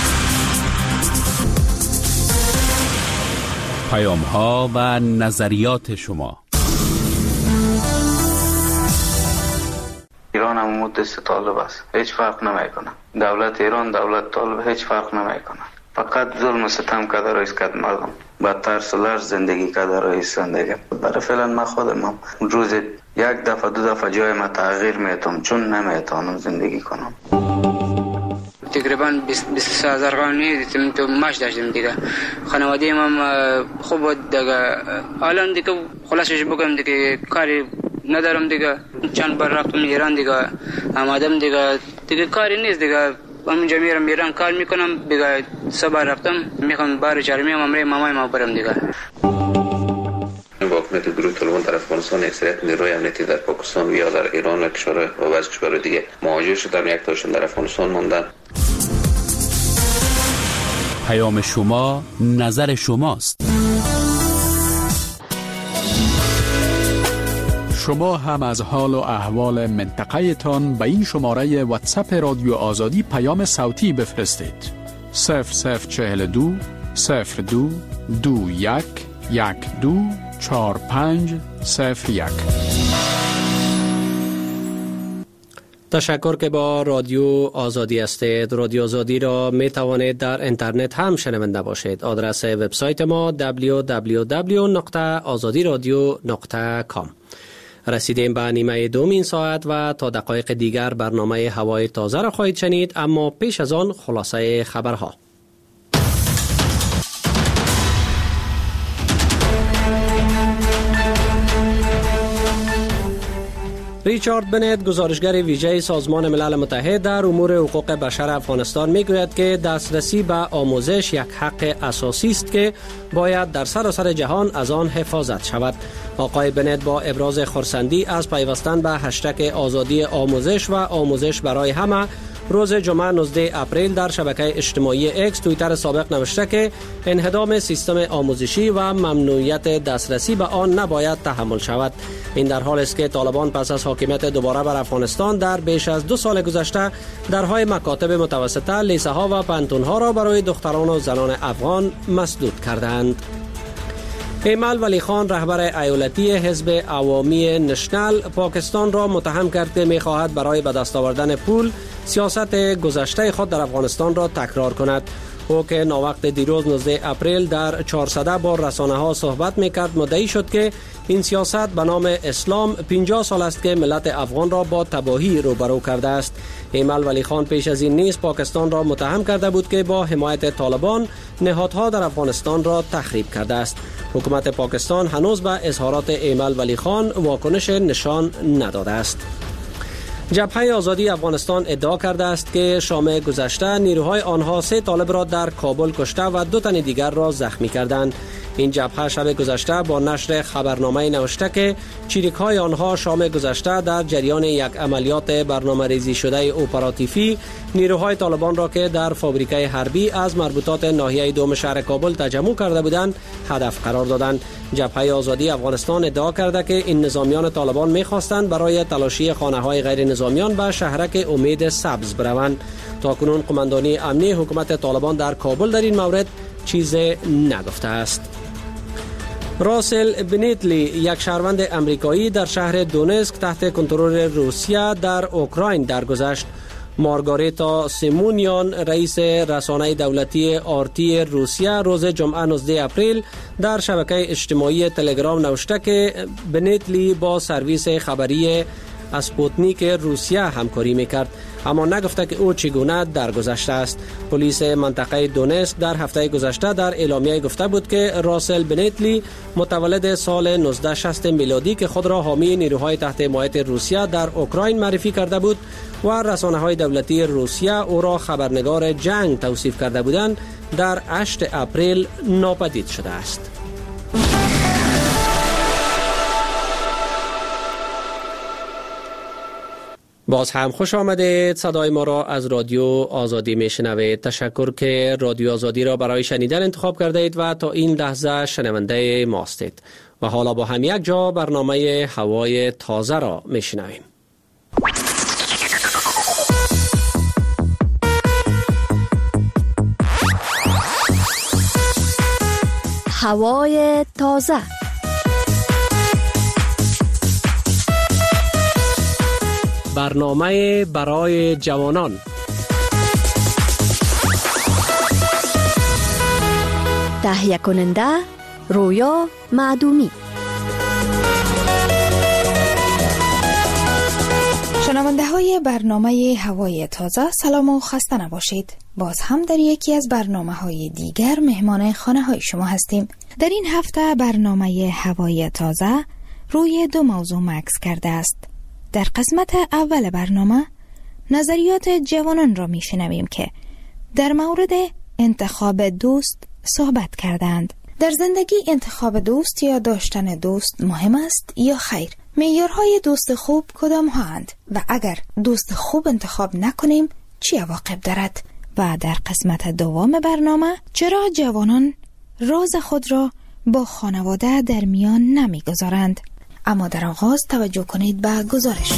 پیام‌ها و نظریات شما. ایران هم مدت طالب است، هیچ فرق نمیکنه. دولت ایران، دولت طالب هیچ فرق نمیکنه. فقط ظلم و ستم کرده رئیس کد مردم با ترس و لرز زندگی کرده رئیس زندگی. برای فعلا من خودم هم روز یک دفعه دو دفعه جای ما تغییر میتونم چون نمیتونم زندگی کنم. تقریبا 23,000 قانونی دیدیم تو ماش داشتیم دیگه. خانواده من خوب بود دیگه. الان دیگه خلاصش بگم دیگه کاری ندارم دیگه. چند بار رفتم ایران دیگه. آمدم دیگه کاری نیست دیگه. همینجا میرم ایران کار میکنم دیگه. صبح رفتم میخوام بار چهارمی امری مامای ما برم دیگه. با حکومت گروه طالبان در افغانستان اکثریت نیروی امنیتی در پاکستان و یا در ایران و کشور و بعضی کشورهای دیگه مهاجر شدن، یک تاشون در افغانستان ماندن. پیام شما نظر شماست. شما هم از حال و احوال منطقه تان به این شماره واتساپ رادیو آزادی پیام صوتی بفرستید. 0042 02 21 12 45 01. تشکر که با رادیو آزادی هستید. رادیو آزادی را می توانید در اینترنت هم شنونده باشید. آدرس وبسایت ما www.azadiradio.com. رسیدیم به نیمه دومین ساعت و تا دقایق دیگر برنامه هوای تازه را خواهید شنید، اما پیش از آن خلاصه خبرها. ریچارد بنت، گزارشگر ویژه سازمان ملل متحد در امور حقوق بشر افغانستان، میگوید که دسترسی به آموزش یک حق اساسی است که باید در سراسر جهان از آن حفاظت شود. آقای بنت با ابراز خرسندی از پیوستن به هشتگ آزادی آموزش و آموزش برای همه روز جمعه 19 اپریل در شبکه اجتماعی اکس توییتر سابق نوشته که انهدام سیستم آموزشی و ممنوعیت دسترسی به آن نباید تحمل شود. این در حالی است که طالبان پس از حاکمیت دوباره بر افغانستان در بیش از 2 سال گذشته درهای مکاتب متوسطه، لیسه ها و پانتون ها را برای دختران و زنان افغان مسدود کردند. ایمل ولی خان، رهبر ایالتی حزب عوامی نشنل، پاکستان را متهم کرد که می‌خواهد برای به دست آوردن پول سیاست گذشته خود در افغانستان را تکرار کند. او که ناوقت دیروز 19 اپریل در 400 با رسانه‌ها صحبت می‌کرد، مدعی شد که این سیاست به نام اسلام 50 سال است که ملت افغان را با تباهی روبرو کرده است. ایمل ولی خان پیش از این نیز پاکستان را متهم کرده بود که با حمایت طالبان نهادها در افغانستان را تخریب کرده است. حکومت پاکستان هنوز به اظهارات ایمل ولی خان واکنش نشان نداده است. جبهه آزادی افغانستان ادعا کرده است که شام گذشته نیروهای آنها 3 طالب را در کابل کشته و 2 تن دیگر را زخمی کردند. این جبهه شب گذشته با نشر خبرنامه نوشته که چریک‌های آنها شام گذشته در جریان یک عملیات برنامه‌ریزی شده اپراتیفی نیروهای طالبان را که در فابریکه حربی از مربوطات ناحیه دوم شهر کابل تجمع کرده بودند هدف قرار دادند. جبهه آزادی افغانستان ادعا کرده که این نظامیان طالبان می‌خواستند برای تلاشی خانه‌های غیر نظامیان به شهرک امید سبز بروند. تاکنون قماندانی امنی حکومت طالبان در کابل در این مورد چیزی نگفته است. راسل بنیتلی، یک شهروند امریکایی در شهر دونسک تحت کنترل روسیه در اوکراین درگذشت. مارگاریتا سیمونیان، رئیس رسانه دولتی آرتی روسیه، روز جمعه 19 اپریل در شبکه اجتماعی تلگرام نوشته که بنیتلی با سرویس خبری اسپوتنیک روسیه همکاری میکرد، اما نگفته که او چگونه درگذشته است. پلیس منطقه دونسک در هفته گذشته در اعلامیه گفته بود که راسل بنیتلی، متولد سال 1960 میلادی که خود را حامی نیروهای تحت حمایت روسیه در اوکراین معرفی کرده بود و رسانه‌های دولتی روسیه او را خبرنگار جنگ توصیف کرده بودند، در 8 اپریل ناپدید شده است. باز هم خوش آمدید. صدای ما را از رادیو آزادی میشنوید. تشکر که رادیو آزادی را برای شنیدن انتخاب کرده اید و تا این لحظه شنونده ما هستید. و حالا با هم یک جا برنامه هوای تازه را میشنویم. هوای تازه. برنامه برای جوانان. تهیه کننده رویا معدومی. شنونده های برنامه هوای تازه، سلام و خسته نباشید. باز هم در یکی از برنامه های دیگر مهمان خانه های شما هستیم. در این هفته برنامه هوای تازه روی 2 موضوع مکس کرده است. در قسمت اول برنامه نظریات جوانان را می شنویم که در مورد انتخاب دوست صحبت کردند. در زندگی انتخاب دوست یا داشتن دوست مهم است یا خیر؟ معیارهای دوست خوب کدام هاند و اگر دوست خوب انتخاب نکنیم چی عواقب دارد؟ و در قسمت دوم برنامه چرا جوانان راز خود را با خانواده در میان نمیگذارند؟ اما در آغاز توجه کنید به گزارش.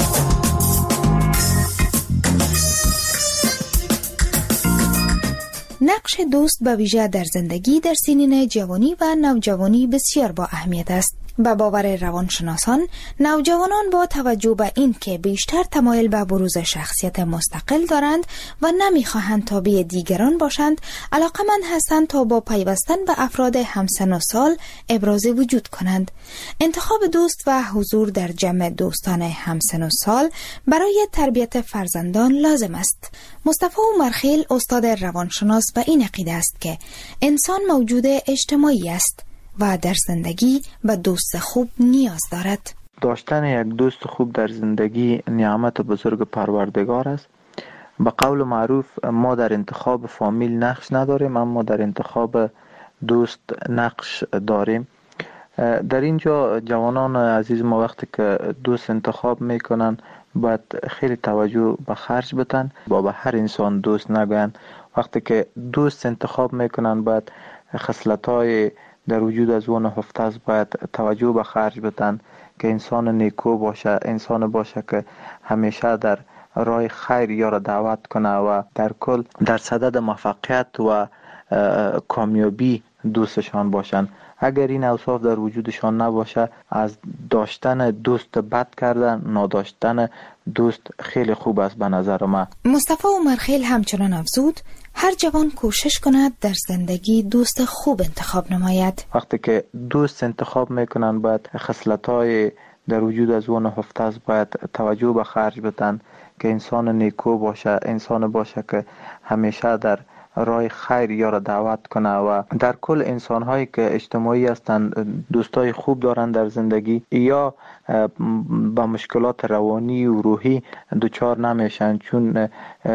نقش دوست به ویژه در زندگی در سنین جوانی و نوجوانی بسیار با اهمیت است. به باور روانشناسان، نوجوانان با توجه به این که بیشتر تمایل به بروز شخصیت مستقل دارند و نمیخواهند تابع دیگران باشند، علاقمند هستند تا با پیوستن به افراد همسن و سال ابراز وجود کنند. انتخاب دوست و حضور در جمع دوستان همسن و سال برای تربیت فرزندان لازم است. مصطفی عمرخیل استاد روانشناس به این عقیده است که انسان موجود اجتماعی است و در زندگی به دوست خوب نیاز دارد. داشتن یک دوست خوب در زندگی نعمت بزرگ پروردگار است. به قول معروف ما در انتخاب فامیل نقش نداریم، اما در انتخاب دوست نقش داریم. در اینجا جوانان عزیز ما وقتی که دوست انتخاب میکنن باید خیلی توجه به خرج بدن، با به هر انسان دوست نگوین. وقتی که دوست انتخاب میکنن باید خصلت‌های در وجود از اون نهفته است، باید توجه به خرج بدن که انسان نیکو باشه، انسان باشه که همیشه در راه خیر یارو دعوت کنه و در کل در صدد موفقیت و کامیابی دوستشان باشن. اگر این اوصاف در وجودشان نباشه، از داشتن دوست بد کردن، نداشتن دوست خیلی خوب است به نظر من. مصطفی عمرخیل همچنان افزود هر جوان کوشش کند در زندگی دوست خوب انتخاب نماید. وقتی که دوست انتخاب میکنن باید خصلت‌های در وجود از اون نهفته است، باید توجه به خرج بدن که انسان نیکو باشه، انسان باشه که همیشه در راه خیر یارو دعوت کنه و در کل انسان هایی که اجتماعی هستند، دوستای خوب دارن در زندگی یا با مشکلات روانی و روحی دچار نمیشن، چون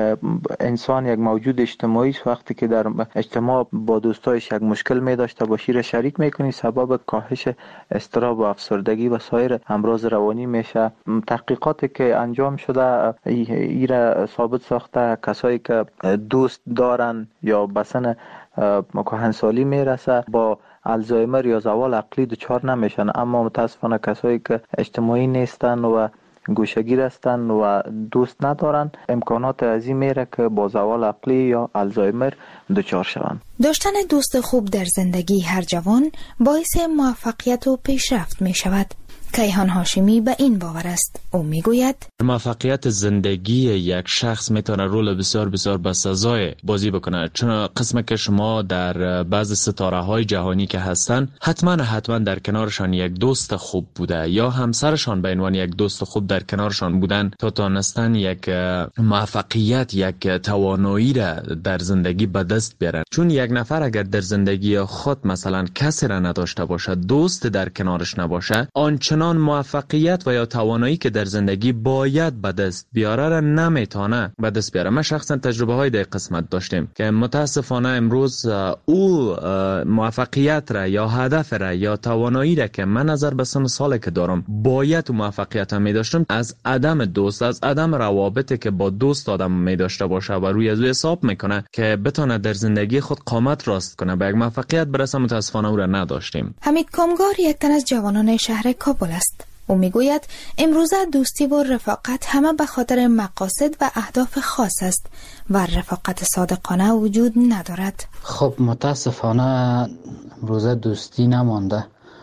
انسان یک موجود اجتماعی است. وقتی که در اجتماع با دوستایش یک مشکل می داشته باشی را شریک میکنی، سبب کاهش اضطراب و افسردگی و سایر امراض روانی میشه. تحقیقاتی که انجام شده ایره ثابت ساخته کسایی که دوست دارن یا به سن کهنسالی میرسه با الزایمر یا زوال عقلی دچار نمیشن، اما متاسفانه کسایی که اجتماعی نیستن و گوشه‌گیر هستند و دوست ندارن، امکانات عظیم میره که با زوال عقلی یا الزایمر دچار شوند. داشتن دوست خوب در زندگی هر جوان باعث موفقیت و پیشرفت می شود. کیهان هاشمی به این باور است. او میگوید موفقیت زندگی یک شخص میتونه رول بسیار بسیار بسزای بازی بکنه، چون قسم که شما در بعض ستاره های جهانی که هستن حتما در کنارشان یک دوست خوب بوده یا همسرشان به عنوان یک دوست خوب در کنارشان بودن تا تونستن یک موفقیت، یک توانایی را در زندگی به دست بیارن. چون یک نفر اگر در زندگی خود مثلا کسی را نداشته باشه، دوست در کنارش نباشه، آنچنان موفقیت و یا توانایی که در زندگی باید به دست بیاره را نمیتونه به دست بیاره. ما شخصا تجربه های در قسمت داشتیم که متاسفانه امروز او موفقیت را یا هدف را یا توانایی را که من نظر به سن سالی که دارم باید موفقیت هم می داشتم، از عدم دوست، از عدم روابطی که با دوست آدم می داشته باشه و روی از او حساب میکنه که بتونه در زندگی خود قامت راست کنه به یک موفقیت برسه، متاسفانه او را نداشتیم. حمید کامگار یک تن از جوانان شهر کابل است. او میگوید امروزه دوستی و رفاقت همه به خاطر مقاصد و اهداف خاص است و رفاقت صادقانه وجود ندارد. خب متاسفانه امروزه دوستی نمانده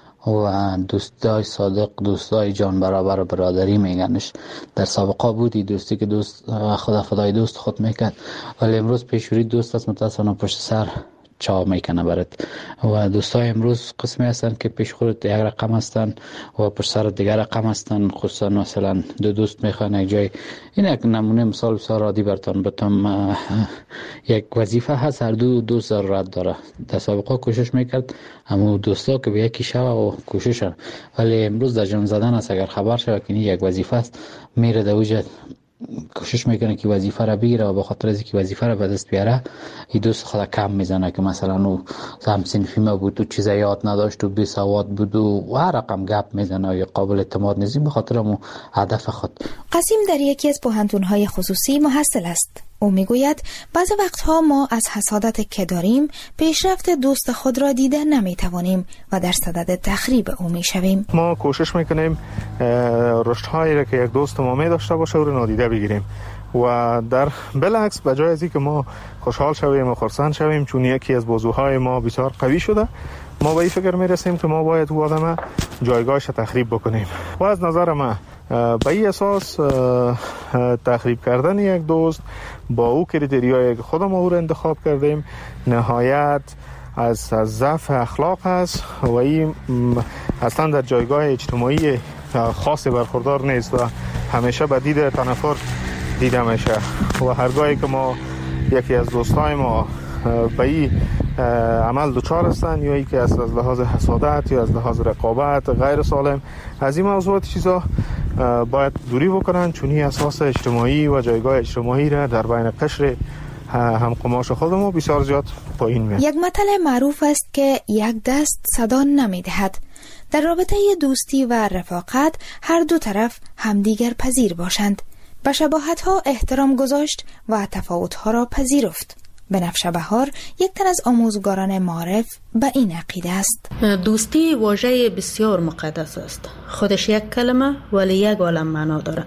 و دوستای صادق، دوستای جان برابر برادری میگنش. در سابقه بودی دوستی که دوست خدا فدای دوست خود میکرد، ولی امروز پیشوری دوست است متاسفانه پشت سر چا میکنه برات. و دوستای امروز قسمی هستن که پیش خودت یک رقم هستن و پشت سر دیگر رقم هستن. خصوصا مثلا دو دوست میخوان یک جای، این یک نمونه مثال بسیار عادی براتون بتم. یک وظیفه هست، هر دو دوست ضرورت داره. در سابقه کوشش میکرد اما دوستا که به یکی شوه و کوششن، ولی امروز در جان زدن است. اگر خبر شوه که یک وظیفه است میره در وجه کوشش میکنه که وظیفه را بگیره و به خاطر از اینکه وظیفه را به دست بیاره این دوست خود کم میزنه که مثلا او هم صنفی ما بود و چیزا یاد نداشت و بی سواد بود و هر رقم گپ میزنه یا قابل اعتماد نیست به خاطر مو هدف خود. قاسم در یکی از پوهنتون‌های خصوصی محصل است. او میگوید بعضی وقتها ما از حسادت که داریم پیشرفت دوست خود را دیده نمیتوانیم و در صدد تخریب او میشویم. ما کوشش میکنیم رشدهایی را که یک دوست ما می داشته باشه او را نادیده بگیریم و در بالعکس به جای از اینکه ما خوشحال شویم و خرسند شویم چون یکی از بازوهای ما بسیار قوی شده، ما به این فکر میرسیم که ما باید او آدم جایگاهش تخریب بکنیم و از نظر من به این اساس تخریب کردن یک دوست با او کریتریایی که خودم او را انتخاب کردیم نهایت از ضعف اخلاق است و این اصلا در جایگاه اجتماعی خاصی برخوردار نیست و همیشه به دید تنفر دیده میشه و هرگاهی که ما یکی از دوستای ما به این عمل دچار هستن یا ای که از لحاظ حسادت یا از لحاظ رقابت غیر سالم از این موضوعات چیزا باید دوری بکنن، چون این اساس اجتماعی و جایگاه اجتماعی را در بین قشر همقماش خودمون بسیار زیاد پایین میاد. یک متل معروف است که یک دست صدا نمیدهد. در رابطه دوستی و رفاقت هر دو طرف همدیگر پذیر باشند، به شباهت‌ها احترام گذاشت و تفاوت‌ها را پذیرفت. بنفشه بهار یک تن از آموزگاران معارف به این عقیده است. دوستی واژه بسیار مقدس است. خودش یک کلمه ولی یک عالم معنا داره.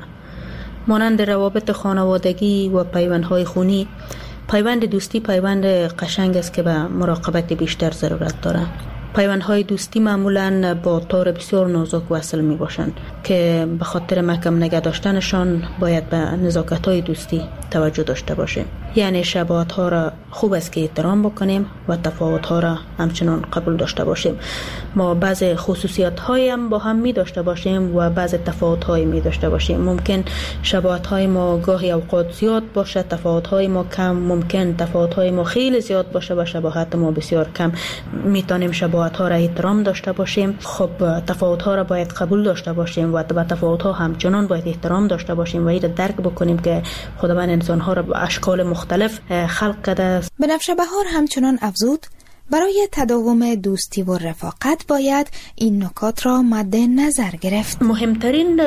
مانند روابط خانوادگی و پیوندهای خونی، پیوند دوستی پیوند قشنگ است که به مراقبت بیشتر ضرورت داره. پیوندهای دوستی معمولاً با تار بسیار نازک وصل می باشند که به خاطر محکم نگه داشتنشان باید به نزاکت‌های دوستی توجه داشته باشیم. یعنی شباهت‌ها را خوب است که احترام بکنیم و تفاوت‌ها را همچنان قبول داشته باشیم. ما بعض خصوصیات‌هایی هم با هم می داشته باشیم و بعض تفاوت‌هایی می داشته باشیم. ممکن شباهت‌های ما گاهی اوقات زیاد باشه، تفاوت‌های ما کم، ممکن تفاوت‌های ما خیلی زیاد باشه و شباهت ما بسیار کم. میتونیم شباهت‌ها را احترام داشته باشیم. خب تفاوت‌ها را باید قبول داشته باشیم و به تفاوت‌ها همچنان باید احترام داشته باشیم و این را درک بکنیم که خداوند انسان‌ها را به اشکال مختلف خلق کرده است. بنفشه بهار همچنان افزود برای تداوم دوستی و رفاقت باید این نکات را مد نظر گرفت. مهمترین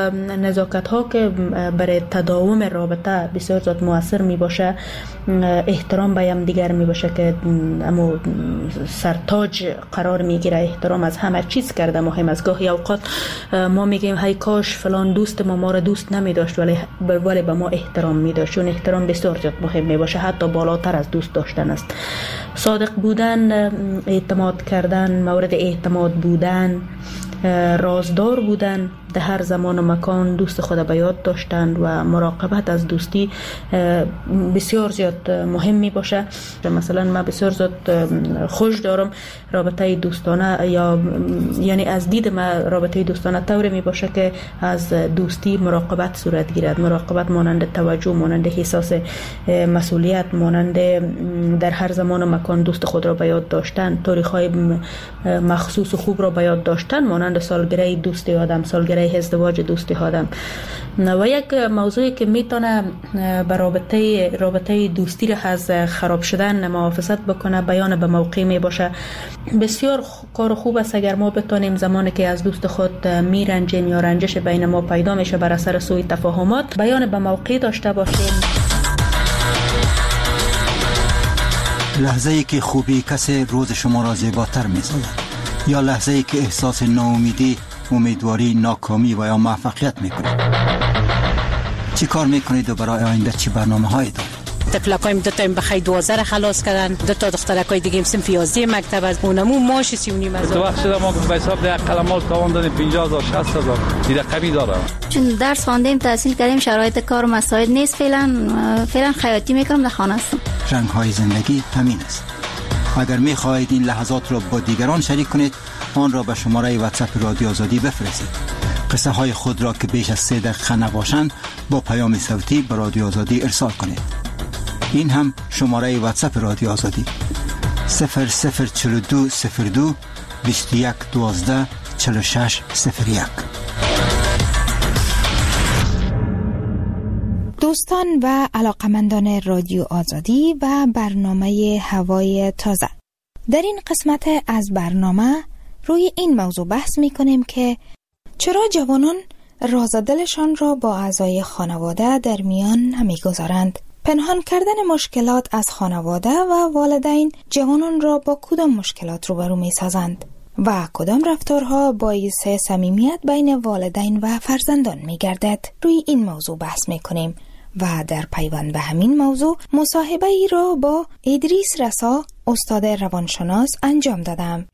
نزاکت ها که برای تداوم رابطه بسیار زیاد مؤثر می باشه احترام به هم دیگر می باشه که اما سرتاج قرار می گیره. احترام از همه چیز کرده مهم است. گاهی اوقات ما میگیم هی کاش فلان دوست ما را دوست نمی داشت ولی به ما احترام می داشت، چون احترام بسیار زیاد مهم می باشه، حتی بالاتر از دوست داشتن است. صادق بودن، اعتماد کردن، مورد اعتماد بودن، رازدار بودن، در هر زمان و مکان دوست خود به یاد داشتن و مراقبت از دوستی بسیار زیاد مهم می باشه. مثلا من بسیار زیاد خوش دارم رابطه دوستانه یعنی از دید من رابطه دوستانه طوری می باشه که از دوستی مراقبت صورت گیرد. مراقبت مانند توجه، مانند احساس مسئولیت، مانند در هر زمان و مکان دوست خود را به یاد داشتن، تاریخ‌های مخصوص و خوب را به یاد داشتن، مانند سالگره دوستی آدم، سالگره ازدواج دوستی آدم. و یک موضوعی که میتونه به رابطه دوستی را از خراب شدن محافظت بکنه بیان به موقع می باشه. بسیار کار خوب است اگر ما بتونیم زمانی که از دوست خود میرنجیم یا رنجش بین ما پیدا میشه بر اثر سوء تفاهمات بیان به موقع داشته باشیم. لحظه ای که خوبی کسی روز شما را زیباتر می‌سازد یا لحظه ای که احساس ناامیدی، امیدواری، ناکامی و یا موفقیت میکنید. چی کار میکنید و برای آینده چی برنامه‌هایی دارید؟ تفلکایم دو تا بخای 12 خلاص کردن، دو تا دخترکای دیگه صنف 11 مکتب از اونمو ماش 39,000. تو وقت شده ما به حساب ده قلمات تاوان دادیم 50,000 60,000 این رقمی داره. چون درس خواندیم تحصیل کردیم شرایط کار مساعد نیست، فعلا خیاطی میکنم در خانه هستم. رنگ های زندگی همین است. اگر میخواهید این لحظات را با دیگران شریک کنید آن را به شماره واتساپ رادیو آزادی بفرستید. قصه های خود را که بیش از 3 دقیقه نباشند با پیام صوتی به رادیو آزادی ارسال کنید. این هم شماره واتساپ رادیو آزادی 0042 02 21 12 46 01. دوستان و علاقمندان رادیو آزادی و برنامه هوای تازه، در این قسمت از برنامه روی این موضوع بحث می کنیم که چرا جوانان راز دلشان را با اعضای خانواده در میان نمی گذارند. پنهان کردن مشکلات از خانواده و والدین جوانان را با کدام مشکلات روبرو می سازند و کدام رفتارها باعث صمیمیت بین والدین و فرزندان می گردد. روی این موضوع بحث می کنیم. و در پیوند به همین موضوع مصاحبه ای را با ادریس رسا استاد روانشناس انجام دادم.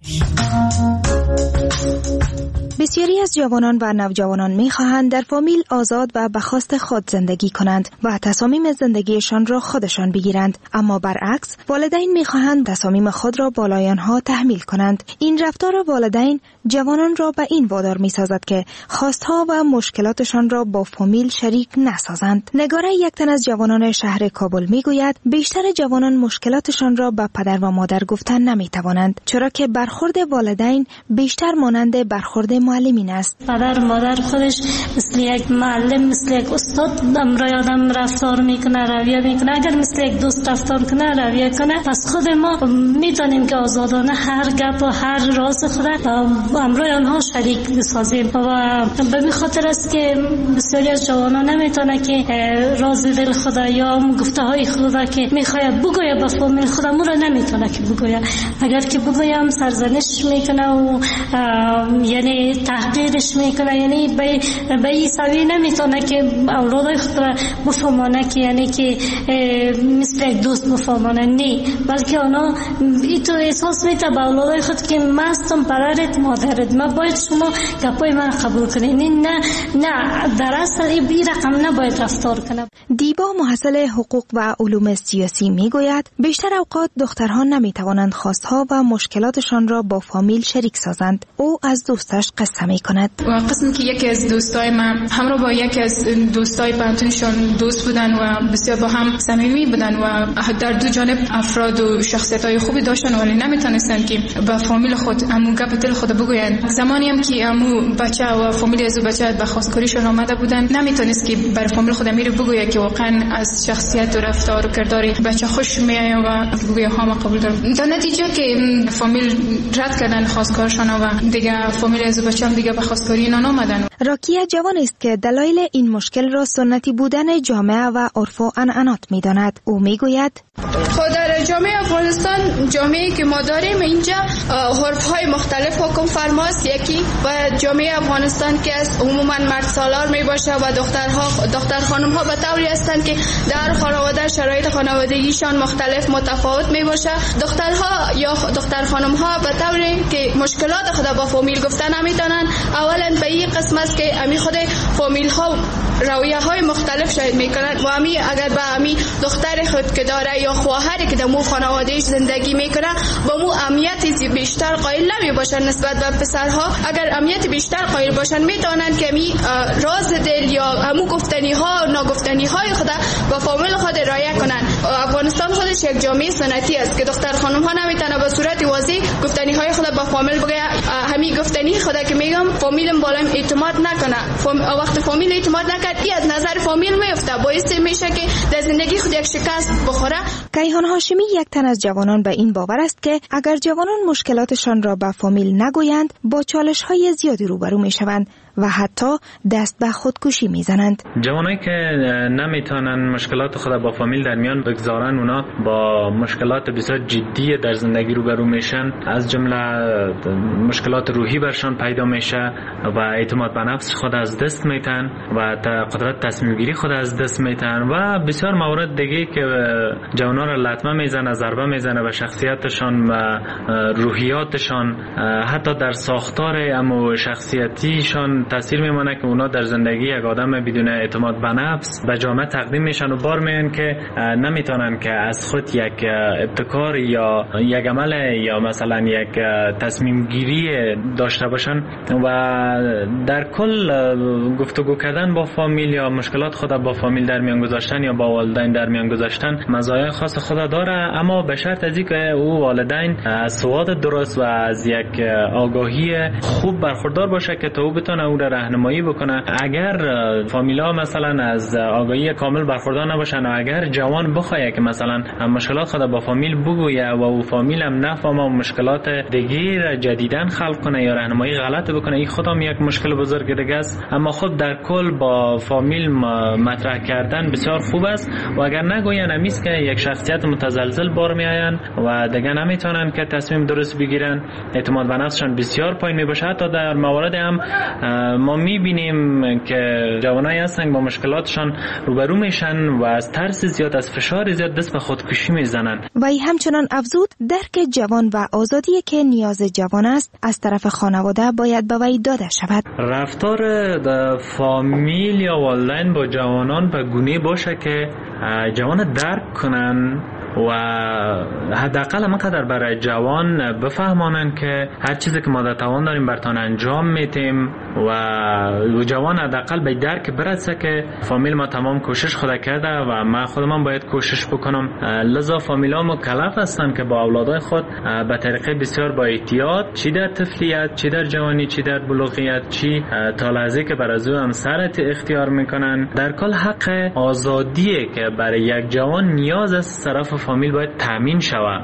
بسیاری از جوانان و نوجوانان می‌خواهند در فامیل آزاد و به خواست خود زندگی کنند و تصامیم زندگیشان را خودشان بگیرند، اما برعکس والدین می‌خواهند تصامیم خود را بالای آنها تحمیل کنند. این رفتار والدین جوانان را به این وادار می‌سازد که خواستها و مشکلاتشان را با فامیل شریک نسازند. نگاره یک تن از جوانان شهر کابل می‌گوید بیشتر جوانان مشکلاتشان را به پدر و مادر گفتن نمی‌توانند، چرا که برخورد والدین بیشتر مانند برخورد معلمین است. پدر و مادر خودش مثل یک معلم، مثل یک استاد امرای آدم رفتار میکنه، رویه میکنه. اگر مثل یک دوست رفتار کنه، رویه کنه، پس خود ما میتونیم که آزادانه هر گپ و هر راز خود امرای آنها شریک بسازیم. و به این خاطر است که بسیاری از جوانان نمیتونه که راز دل خود یا گفته های خود که میخواد بگویه به فامیل خود را نمیتونه که بگویه. اگر که بگویم سرزنش میکنه و یعنی تحقیرش میکنه، یعنی به این سوی نمیتونه که اولادای خود را بفهمانه که یعنی که مثل یک دوست بفهمانه، نه، بلکه اونا ایتو احساس میته به اولادای خود که من هستم پدرت مادرت، من باید شما گپای من قبول کنید. نه در اصل این رقم نباید رفتار کنه. دیبا محصل حقوق و علوم سیاسی میگوید بیشتر اوقات دخترها نمیتوانند خواستها و مشکلاتشان را با فامیل شریک سازند. او از دوستش قصه میکند. قسمی که یکی از دوستای من همراه با یکی از دوستای پانتونشون دوست بودن و بسیار با هم صمیمی بودن و در دو جانب افراد و شخصیت‌های خوبی داشتن، ولی نمیتونستن که با فامیل خود امو گپ دل خود بگوین. زمانی هم که امو بچه و فامیل از بچه به خواستگاریشون آمده بودن، نمیتونست که بر فامیل خود امیر بگوید که واقعا از شخصیت و رفتار و کردار بچه خوش میاد و بگوید ها ما قبول دارم. در نتیجه که فامیل رد کردن خواستگارشون و دیگه فامیل از بچه هم دیگه به خواستگاری اینا نامدن. راکیه جوان است که دلایل این مشکل را سنتی بودن جامعه و عرف و عنعنات می‌داند. او میگوید خود در جامعه افغانستان، جامعه‌ای که ما داریم اینجا عرف‌های مختلف حکم فرماست. یکی و جامعه افغانستان که است عموما مرد سالار میباشه و دختر خانم‌ها به طوری هستند که در خانواده شرایط خانوادگیشان مختلف متفاوت میباشه. دخترها یا دختر خانم‌ها به طوری که مشکلات خود با فامیل گفتن نمیتونن. اولا به این قسم است که امی خود فامیل ها رویه‌های مختلف شاید میکنن و امی اگر به امی دختر خود که داره یا خواهری که در مو خانوادهش زندگی میکنه با مو اهمیت بیشتر قائل نمی باشن نسبت به پسرها. اگر اهمیت بیشتر قائل باشن میتونن که امی راز دل یا امو گفتنی ها ناگفتنی های خود با فامیل خود رعایت کنن. افغانستان خودش یک جامعه سنتی است که دختر خانم ها نمیتونه به صورت واضح گفتنی های خود با فامیل بگه. همین گفتنی خود که میگم فامیلم بالا اعتماد نکنه. وقت فامیل اعتماد نکرد ای از نظر فامیل میفته، باعث میشه که در زندگی خود یک شکست بخوره. کیهان هاشمی یک تن از جوانان به این باور است که اگر جوانان مشکلاتشان را به فامیل نگویند با چالش‌های زیادی روبرو میشوند و حتی دست به خودکشی میزنند. جوانایی که نمیتونن مشکلات خود با فامیل در میان بگذارن، اونا با مشکلات بسیار جدی در زندگی روبرو میشن. از جمله مشکلات روحی برشان پیدا میشه و اعتماد به نفس خود از دست میتن و قدرت تصمیم گیری خود از دست میتن و بسیار موارد دیگه که جوانا را لطمه میزنه، ضربه میزنه به شخصیتشان و روحیاتشان، حتی در ساختار اما شخصیتیشان تاثیر میمونه که اونا در زندگی یک آدم بدون اعتماد به نفس به جامعه تقدیم میشن و بار میان که نمیتونن که از خود یک ابتکار یا یک عمل یا مثلا یک تصمیم گیری داشته باشن و در کل گفتگو کردن با فامیل یا مشکلات خود با فامیل در میان گذاشتن یا با والدین در میان گذاشتن مزایای خاص خود داره، اما به شرط از اینکه او والدین از سواد درست و از یک آگاهی خوب برخوردار باشه که تا او بتونه او را راهنمایی بکنه. اگر فامیلا مثلا از آگاهی کامل برخوردار نباشن و اگر جوان بخواد که مثلا مشکلات خود با فامیل بگویه و او فامیل هم نفهمه و مشکلات دیگه جدیدن خلق کنه یا راهنمایی غلط بکنه، این خودم یک مشکل بزرگ دیگه است. اما خود در کل با فامیل مطرح کردن بسیار خوب است و اگر نگوین همیست که یک شخصیت متزلزل بار میآین و دیگه نمیتونن که تصمیم درست بگیرن، اعتماد به نفسشان بسیار پایین میباشه. حتی در موارد هم ما میبینیم که جوانایی هستن با مشکلاتشان روبرو میشن و از ترس زیاد، از فشار زیاد دست به خودکشی میزنن. و همچنان افزود درک جوان و آزادی که نیاز جوان است از طرف خانواده باید به وی داده شود. رفتار فامیل یا والدین با جوانان به گونه باشه که جوان درک کنن و حداقل همانقدر برای جوان بفهمانن که هر چیزی که ما در توان داریم برتان انجام میتیم و جوان حداقل به درک برسه که فامیل ما تمام کوشش خود کرده و ما خودم باید کوشش بکنم. لذا فامیل ها مکلف هستن که با اولادای خود به طریقه بسیار با احتیاط، چی در طفلیت، چی در جوانی، چی در بلوغیت، چی تا لحظه که بر از او همسرت اختیار میکنن، در کل حق آزادیه که برای یک جوان نیاز از طرف فامیل باید تامین شود.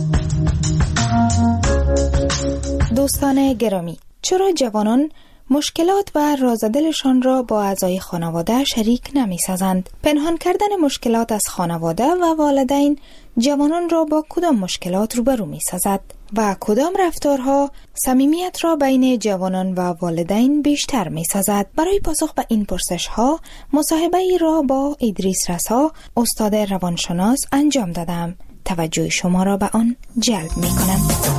دوستان گرامی، چرا جوانان مشکلات و رازدلشان را با اعضای خانواده شریک نمی سازند؟ پنهان کردن مشکلات از خانواده و والدین جوانان را با کدام مشکلات روبرو می سازد؟ و کدام رفتارها صمیمیت را بین جوانان و والدین بیشتر می سازد؟ برای پاسخ به این پرسش ها مصاحبه ای را با ادریس رسا، استاد روانشناس انجام دادم. توجه شما را به آن جلب می کنم.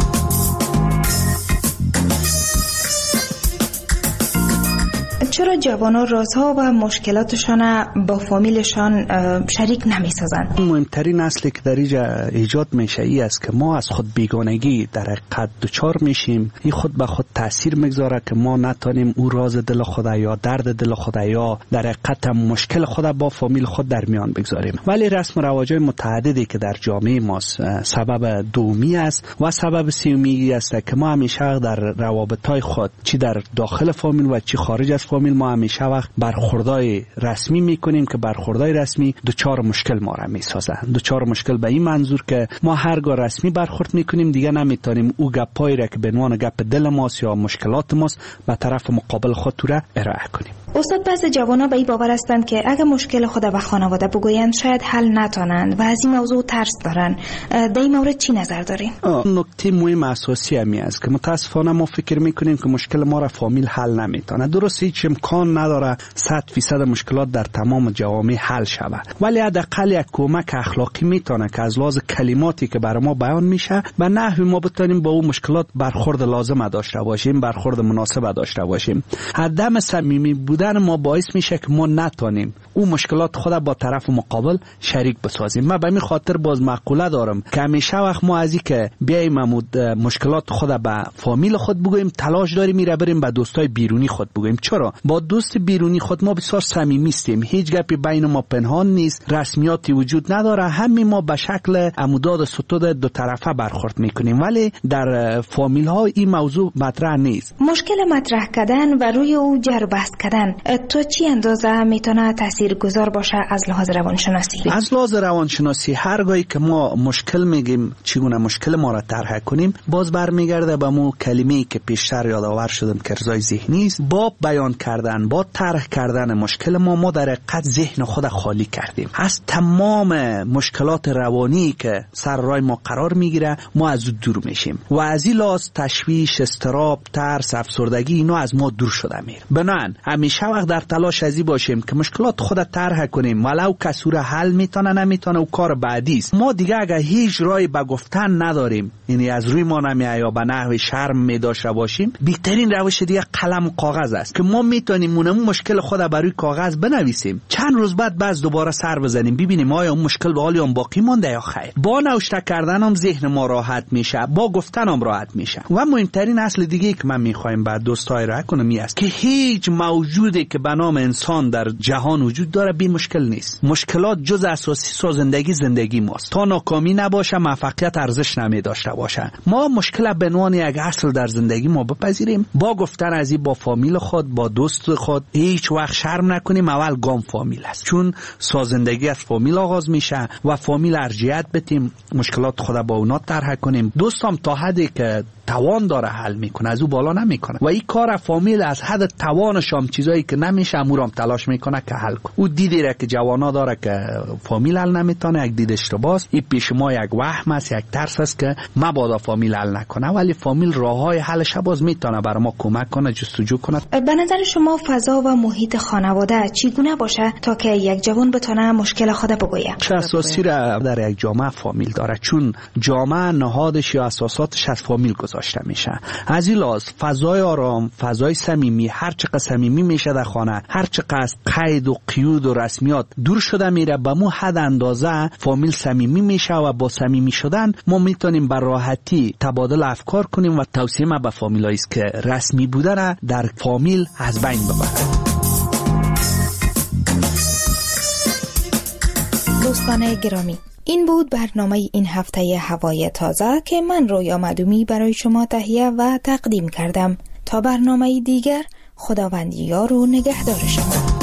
چرا جوانان رازها و مشکلاتشان با فامیلشان شریک نمی سازند؟ مهمترین اصلی که در اینجا ایجاد میشه ای است که ما از خود بیگانگی در حقیقت دچار میشیم. این خود به خود تاثیر میگذاره که ما نتونیم او راز دل خود یا درد دل خود یا در حقیقت مشکل خود با فامیل خود در میان بگذاریم. ولی رسم و رواج‌های متعددی که در جامعه ما سبب دومی است و سبب سومی است که ما همیشه در روابط‌های خود چی در داخل فامیل و چی خارج از فامیل ما همیشه وقت برخوردای رسمی میکنیم که برخوردای رسمی دوچار مشکل ما را میسازه. دوچار مشکل به این منظور که ما هرگاه رسمی برخورد میکنیم دیگه نمیتونیم او گپایی را که به عنوان گپ دل ماست یا مشکلات ماست به طرف مقابل خود را ارائه کنیم. استاد، بعضی جوانا به این باور هستند که اگه مشکل خود به خانواده بگویند شاید حل نتونند و از این موضوع ترس دارن. در این مورد چی نظر دارین؟ نکته مهم اساسی همی است که متاسفانه ما فکر میکنیم که مشکل ما را فامیل حل نمیتونه. درست هیچ امکان نداره 100% مشکلات در تمام جوامع حل شود، ولی حداقل یک کمک اخلاقی میتونه که از لحاظ کلماتی که برای ما بیان میشه و نحوی ما بتونیم با اون مشکلات برخورد لازم داشته باشیم، برخورد مناسب داشته باشیم. عدم صمیمی بودن ما باعث میشه که ما نتونیم اون مشکلات خود با طرف مقابل شریک بسازیم. من به این خاطر باز مقوله دارم که همیشه وقت ما از این که بیایم مشکلات خود به فامیل خود بگوییم تلاش داریم میره بریم به دوستای بیرونی خود بگوییم. چرا؟ با دوست بیرونی خود ما بسیار صمیمی هستیم، هیچ گپی بین ما پنهان نیست، رسمیاتی وجود نداره، همین ما به شکل عموداد ستود دو طرفه برخورد میکنیم، ولی در فامیل ها این موضوع مطرح نیست. مشکل مطرح کردن و روی او جر بحث کردن تو چی اندازه میتونه تاثیرگذار باشه از لحاظ روانشناسی؟ از لحاظ روانشناسی هرگاهی که ما مشکل میگیم چگونه مشکل ما را طرح کنیم باز برمیگرده به مو کلمه‌ای که پیشتر یادآور شدم که ارضای ذهنی است. با بیان کردن، با طرح کردن مشکل ما در حقیقت ذهن خود خالی کردیم از تمام مشکلات روانی که سر راه ما قرار میگیره. ما از او دور میشیم و از این لحاظ تشویش، اضطراب، ترس، افسردگی اینا از ما دور شده میره. بنابراین همیشه وقت در تلاش ازی باشیم که مشکلات خود طرح کنیم، ولو کسی را حل میتونه نمیتونه و کار بعدی است. ما دیگه اگه هیچ راهی به گفتن نداریم، یعنی از روی ما نمیاد یا به نحو شرم میداشته باشیم، بهترین روش دیگه قلم و کاغذ است که ما میتونیم اون مشکل خود بر روی کاغذ بنویسیم، چند روز بعد باز دوباره سر بزنیم ببینیم آیا اون مشکل به حال اون باقی مونده یا خیر. با نوشته کردن هم ذهن ما راحت میشه، با گفتن هم راحت میشه. و مهمترین اصل دیگه که من میخوایم بعد دوستای را کنم این است که هیچ موجودی که به نام انسان در جهان وجود داره بی مشکل نیست. مشکلات جز اساسی سازندگی زندگی ماست. تا ناکامی نباشه موفقیت ارزش نمی داشته باشه. ما مشکل به عنوان یک اصل در زندگی ما بپذیریم، با گفتن از این با فامیل خود، با دوست خود هیچ وقت شرم نکنیم. اول گام فامیل است، چون سازندگی از فامیل آغاز میشه و فامیل ارجحیت بدیم، مشکلات خود با اونا طرح کنیم. دوستام تا حدی که توان داره حل میکنه، از او بالا نمیکنه. و این کار فامیل از حد توانش هم چیزایی که نمیشه امورام تلاش میکنه که حل کنه. او دیدی را که جوانا داره که فامیل حل نمیتونه، یک دید اشتباهه. این پیش ما یک وهم است، یک ترس است که مبادا فامیل حل نکنه، ولی فامیل راههای حلش باز میتونه برای ما کمک کنه، جستجو کنه. به نظر شما فضا و محیط خانواده چگونه باشه تا که یک جوان بتونه مشکل خود بگویه؟ چه اساسی را در یک جامعه فامیل داره، چون جامعه نهادش یا اساساتش از فامیل گذاشته میشه. از این لحاظ فضای آرام، فضای صمیمی، هر چقدر صمیمی میشه در خانه، هر چقدر از قید و قیود و رسمیات دور شده میره، به مو حد اندازه فامیل صمیمی میشه و با صمیمی شدن ما میتونیم به راحتی تبادل افکار کنیم و توصیه ما به فامیلایی است که رسمی بودن در فامیل از بین ببرد. دوستان گرامی، این بود برنامه این هفته هوای تازه که من رویا معدومی برای شما تهیه و تقدیم کردم. تا برنامه دیگر، خداوند یار و نگهدار شما.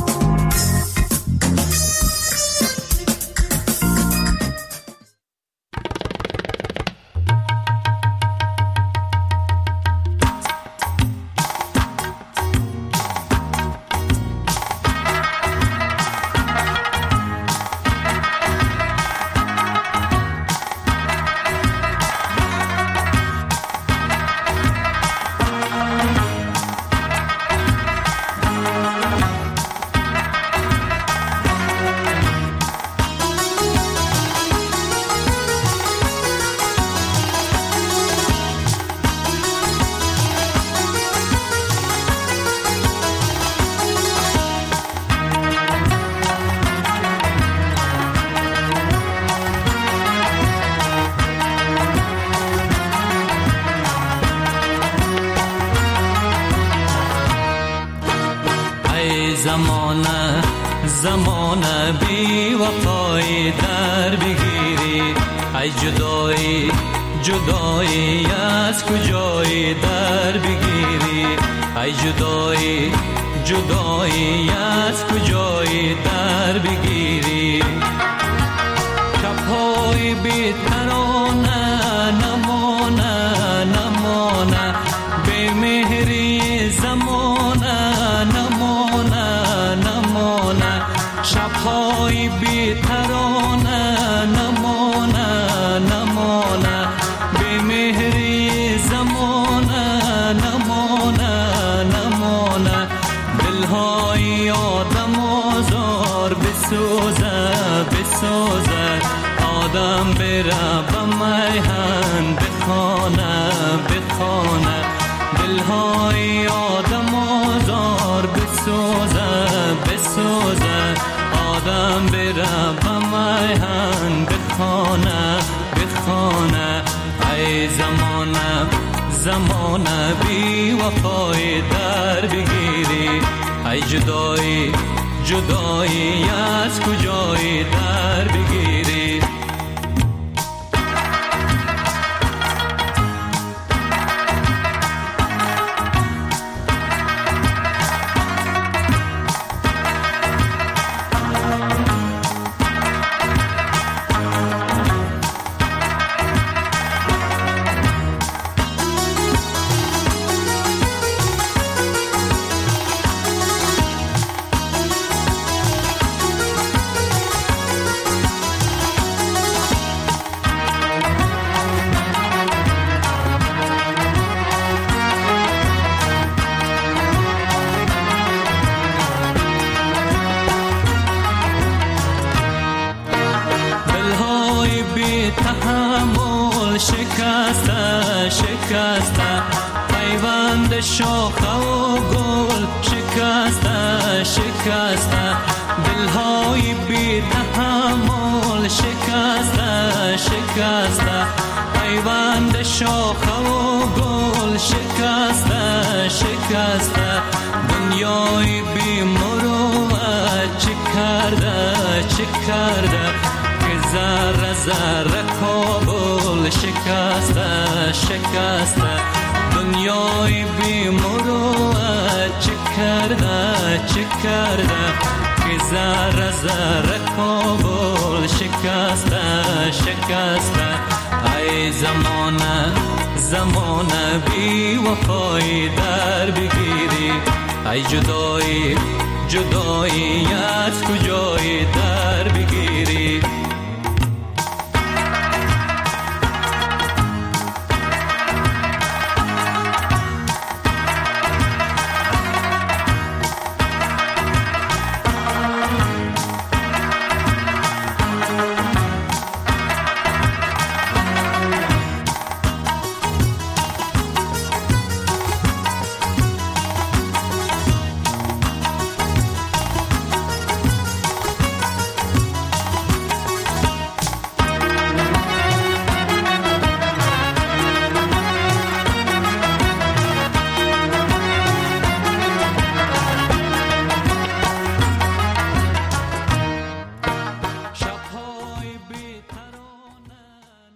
زمانه بی وفای در بگیری، ای جدایی جدایی از کجای در بگیری، ای جدایی جدایی از کجای در بگیری. شب‌های بی ترانه نمانه نمانه، بی مهری زمانه نمانه نمانه، شب‌های بی ترانه نمانه نمانه، بی مهری زمانه نمانه نمانه، دل‌های آدم آزار بسوزه بسوزه، آدم بره به میهن بخانه بخانه، دل‌های آدم آزار بسوزه بسوزه، آدم بره به میهن بخانه بخانه. ای زمانه زمانه بی وفای در بگیری، ای جدایی جدایی از کجای در بگیری. تحمل شکسته شکسته، پیوند شاخه و گل شکسته شکسته، دلهای بی تحمل شکسته شکسته، پیوند شاخه و گل شکسته شکسته، دنیای بی مروت چه کرده چه کرده، ذره ذره کابل شکسته شکسته، دنیای بی مروت چه کرده چه کرده، که ذره ذره کابل شکسته شکسته. ای زمانه زمانه بی وفایی در بگیری. ای جدایی جدایی از کجایی در